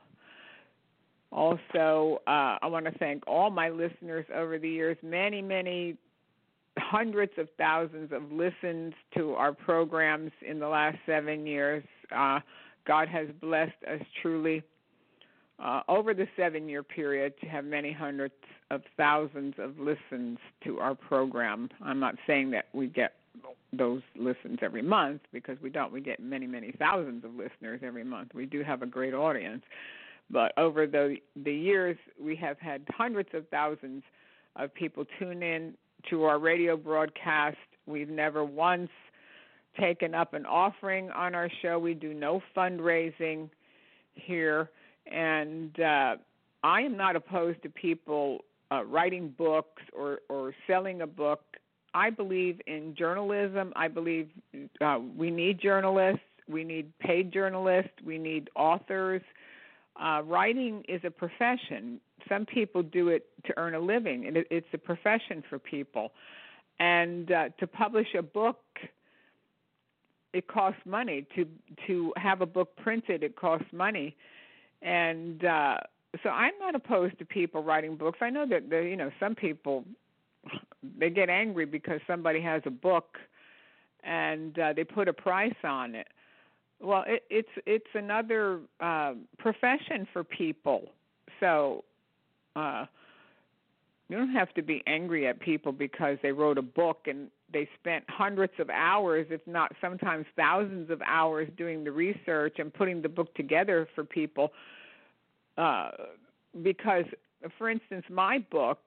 Also, I want to thank all my listeners over the years, many hundreds of thousands of listens to our programs in the last 7 years. God has blessed us truly over the 7-year period to have many hundreds of thousands of listens to our program. I'm not saying that we get those listens every month, because we don't. We get many thousands of listeners every month. We do have a great audience. But over the years, we have had hundreds of thousands of people tune in to our radio broadcast. We've never once taken up an offering on our show. We do no fundraising here. And I am not opposed to people writing books or selling a book. I believe in journalism. I believe we need journalists. We need paid journalists. We need authors. Writing is a profession. Some people do it to earn a living. It's a profession for people. And to publish a book, it costs money. To have a book printed, it costs money. And so I'm not opposed to people writing books. I know that some people, they get angry because somebody has a book and they put a price on it. Well, it's another profession for people. So you don't have to be angry at people because they wrote a book and they spent hundreds of hours, if not sometimes thousands of hours, doing the research and putting the book together for people. Because, for instance, my book,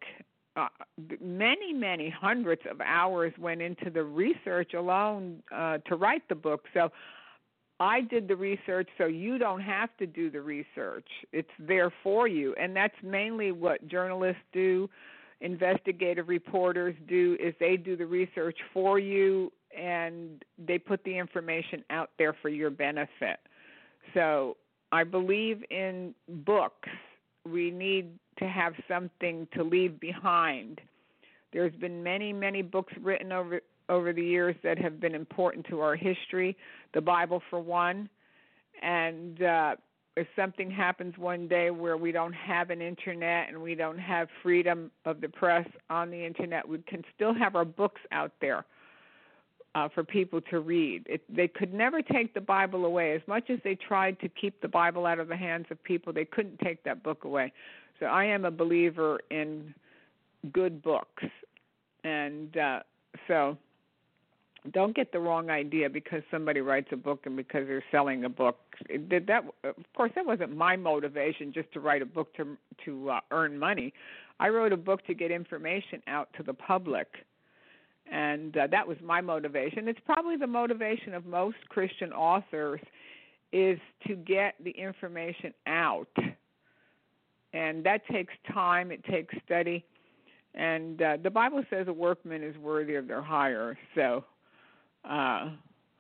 many hundreds of hours went into the research alone to write the book. So I did the research so you don't have to do the research. It's there for you. And that's mainly what journalists do, investigative reporters do, is they do the research for you and they put the information out there for your benefit. So I believe in books. We need to have something to leave behind. There's been many books written over the years that have been important to our history, the Bible for one. And if something happens one day where we don't have an internet and we don't have freedom of the press on the internet, we can still have our books out there for people to read. They could never take the Bible away. As much as they tried to keep the Bible out of the hands of people, they couldn't take that book away. So I am a believer in good books. And so don't get the wrong idea because somebody writes a book and because they're selling a book. Of course, that wasn't my motivation, just to write a book to earn money. I wrote a book to get information out to the public, and that was my motivation. It's probably the motivation of most Christian authors, is to get the information out. And that takes time, it takes study. And the Bible says a workman is worthy of their hire. So I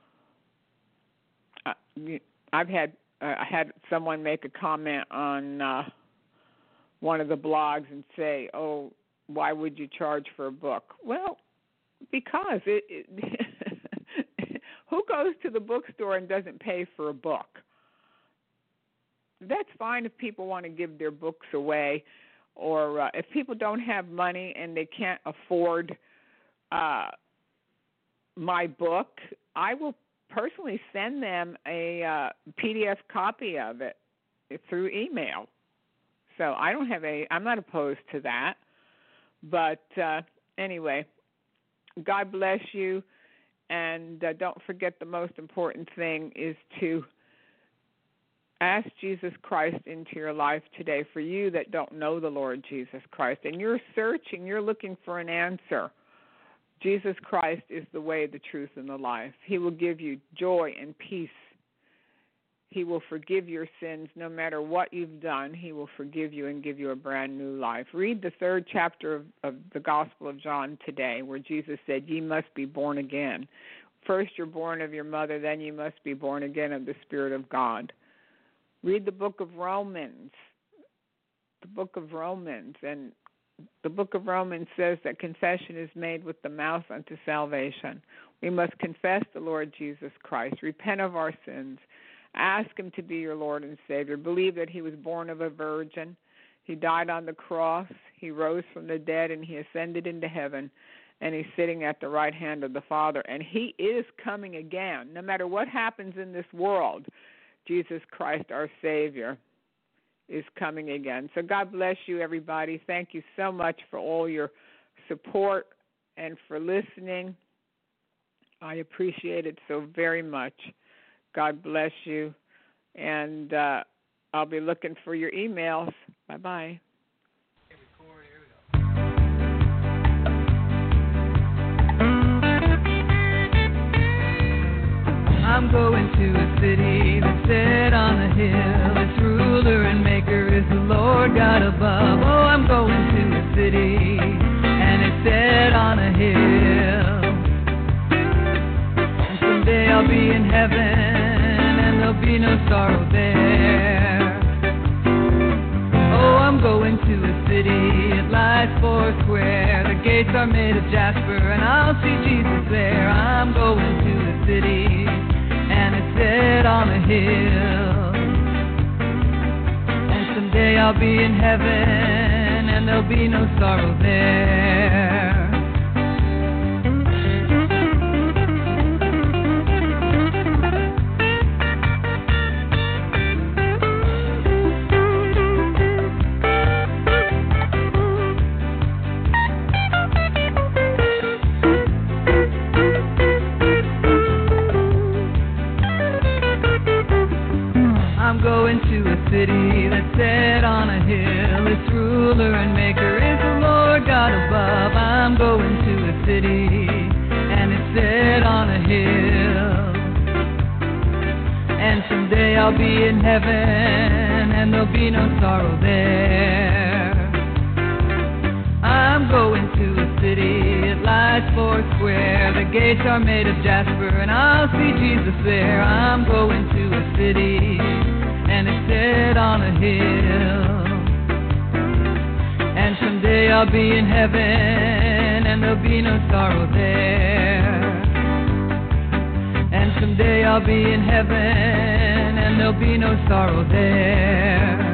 had someone make a comment on one of the blogs and say, "Oh, why would you charge for a book?" Well, because who goes to the bookstore and doesn't pay for a book? That's fine if people want to give their books away, or if people don't have money and they can't afford my book, I will personally send them a PDF copy of it through email. So I'm not opposed to that. But anyway, God bless you, and don't forget the most important thing is to ask Jesus Christ into your life today. For you that don't know the Lord Jesus Christ, and you're searching, you're looking for an answer, Jesus Christ is the way, the truth, and the life. He will give you joy and peace. He will forgive your sins no matter what you've done. He will forgive you and give you a brand new life. Read the 3rd chapter of the Gospel of John today, where Jesus said, ye must be born again. First you're born of your mother, then you must be born again of the Spirit of God. Read the book of Romans. The book of Romans. And the book of Romans says that confession is made with the mouth unto salvation. We must confess the Lord Jesus Christ, repent of our sins, ask him to be your Lord and Savior, believe that he was born of a virgin, he died on the cross, he rose from the dead, and he ascended into heaven, and he's sitting at the right hand of the Father, and he is coming again. No matter what happens in this world, Jesus Christ, our Savior, is coming again. So God bless you, everybody. Thank you so much for all your support and for listening. I appreciate it so very much. God bless you. And I'll be looking for your emails. Bye-bye. I'm going to a city that's set on a hill. Its ruler and maker is the Lord God above. Oh, I'm going to a city, and it's set on a hill. And someday I'll be in heaven, and there'll be no sorrow there. Oh, I'm going to a city, it lies 4 square. The gates are made of jasper, and I'll see Jesus there. I'm going to a city, and it's set on a hill. And someday I'll be in heaven, and there'll be no sorrow there. Going to a city that's set on a hill. Its ruler and maker is the Lord God above. I'm going to a city, and it's set on a hill. And someday I'll be in heaven, and there'll be no sorrow there. I'm going to a city, it lies 4 square. The gates are made of jasper, and I'll see Jesus there. I'm going to a city, and it's set on a hill. And someday I'll be in heaven, and there'll be no sorrow there. And someday I'll be in heaven, and there'll be no sorrow there.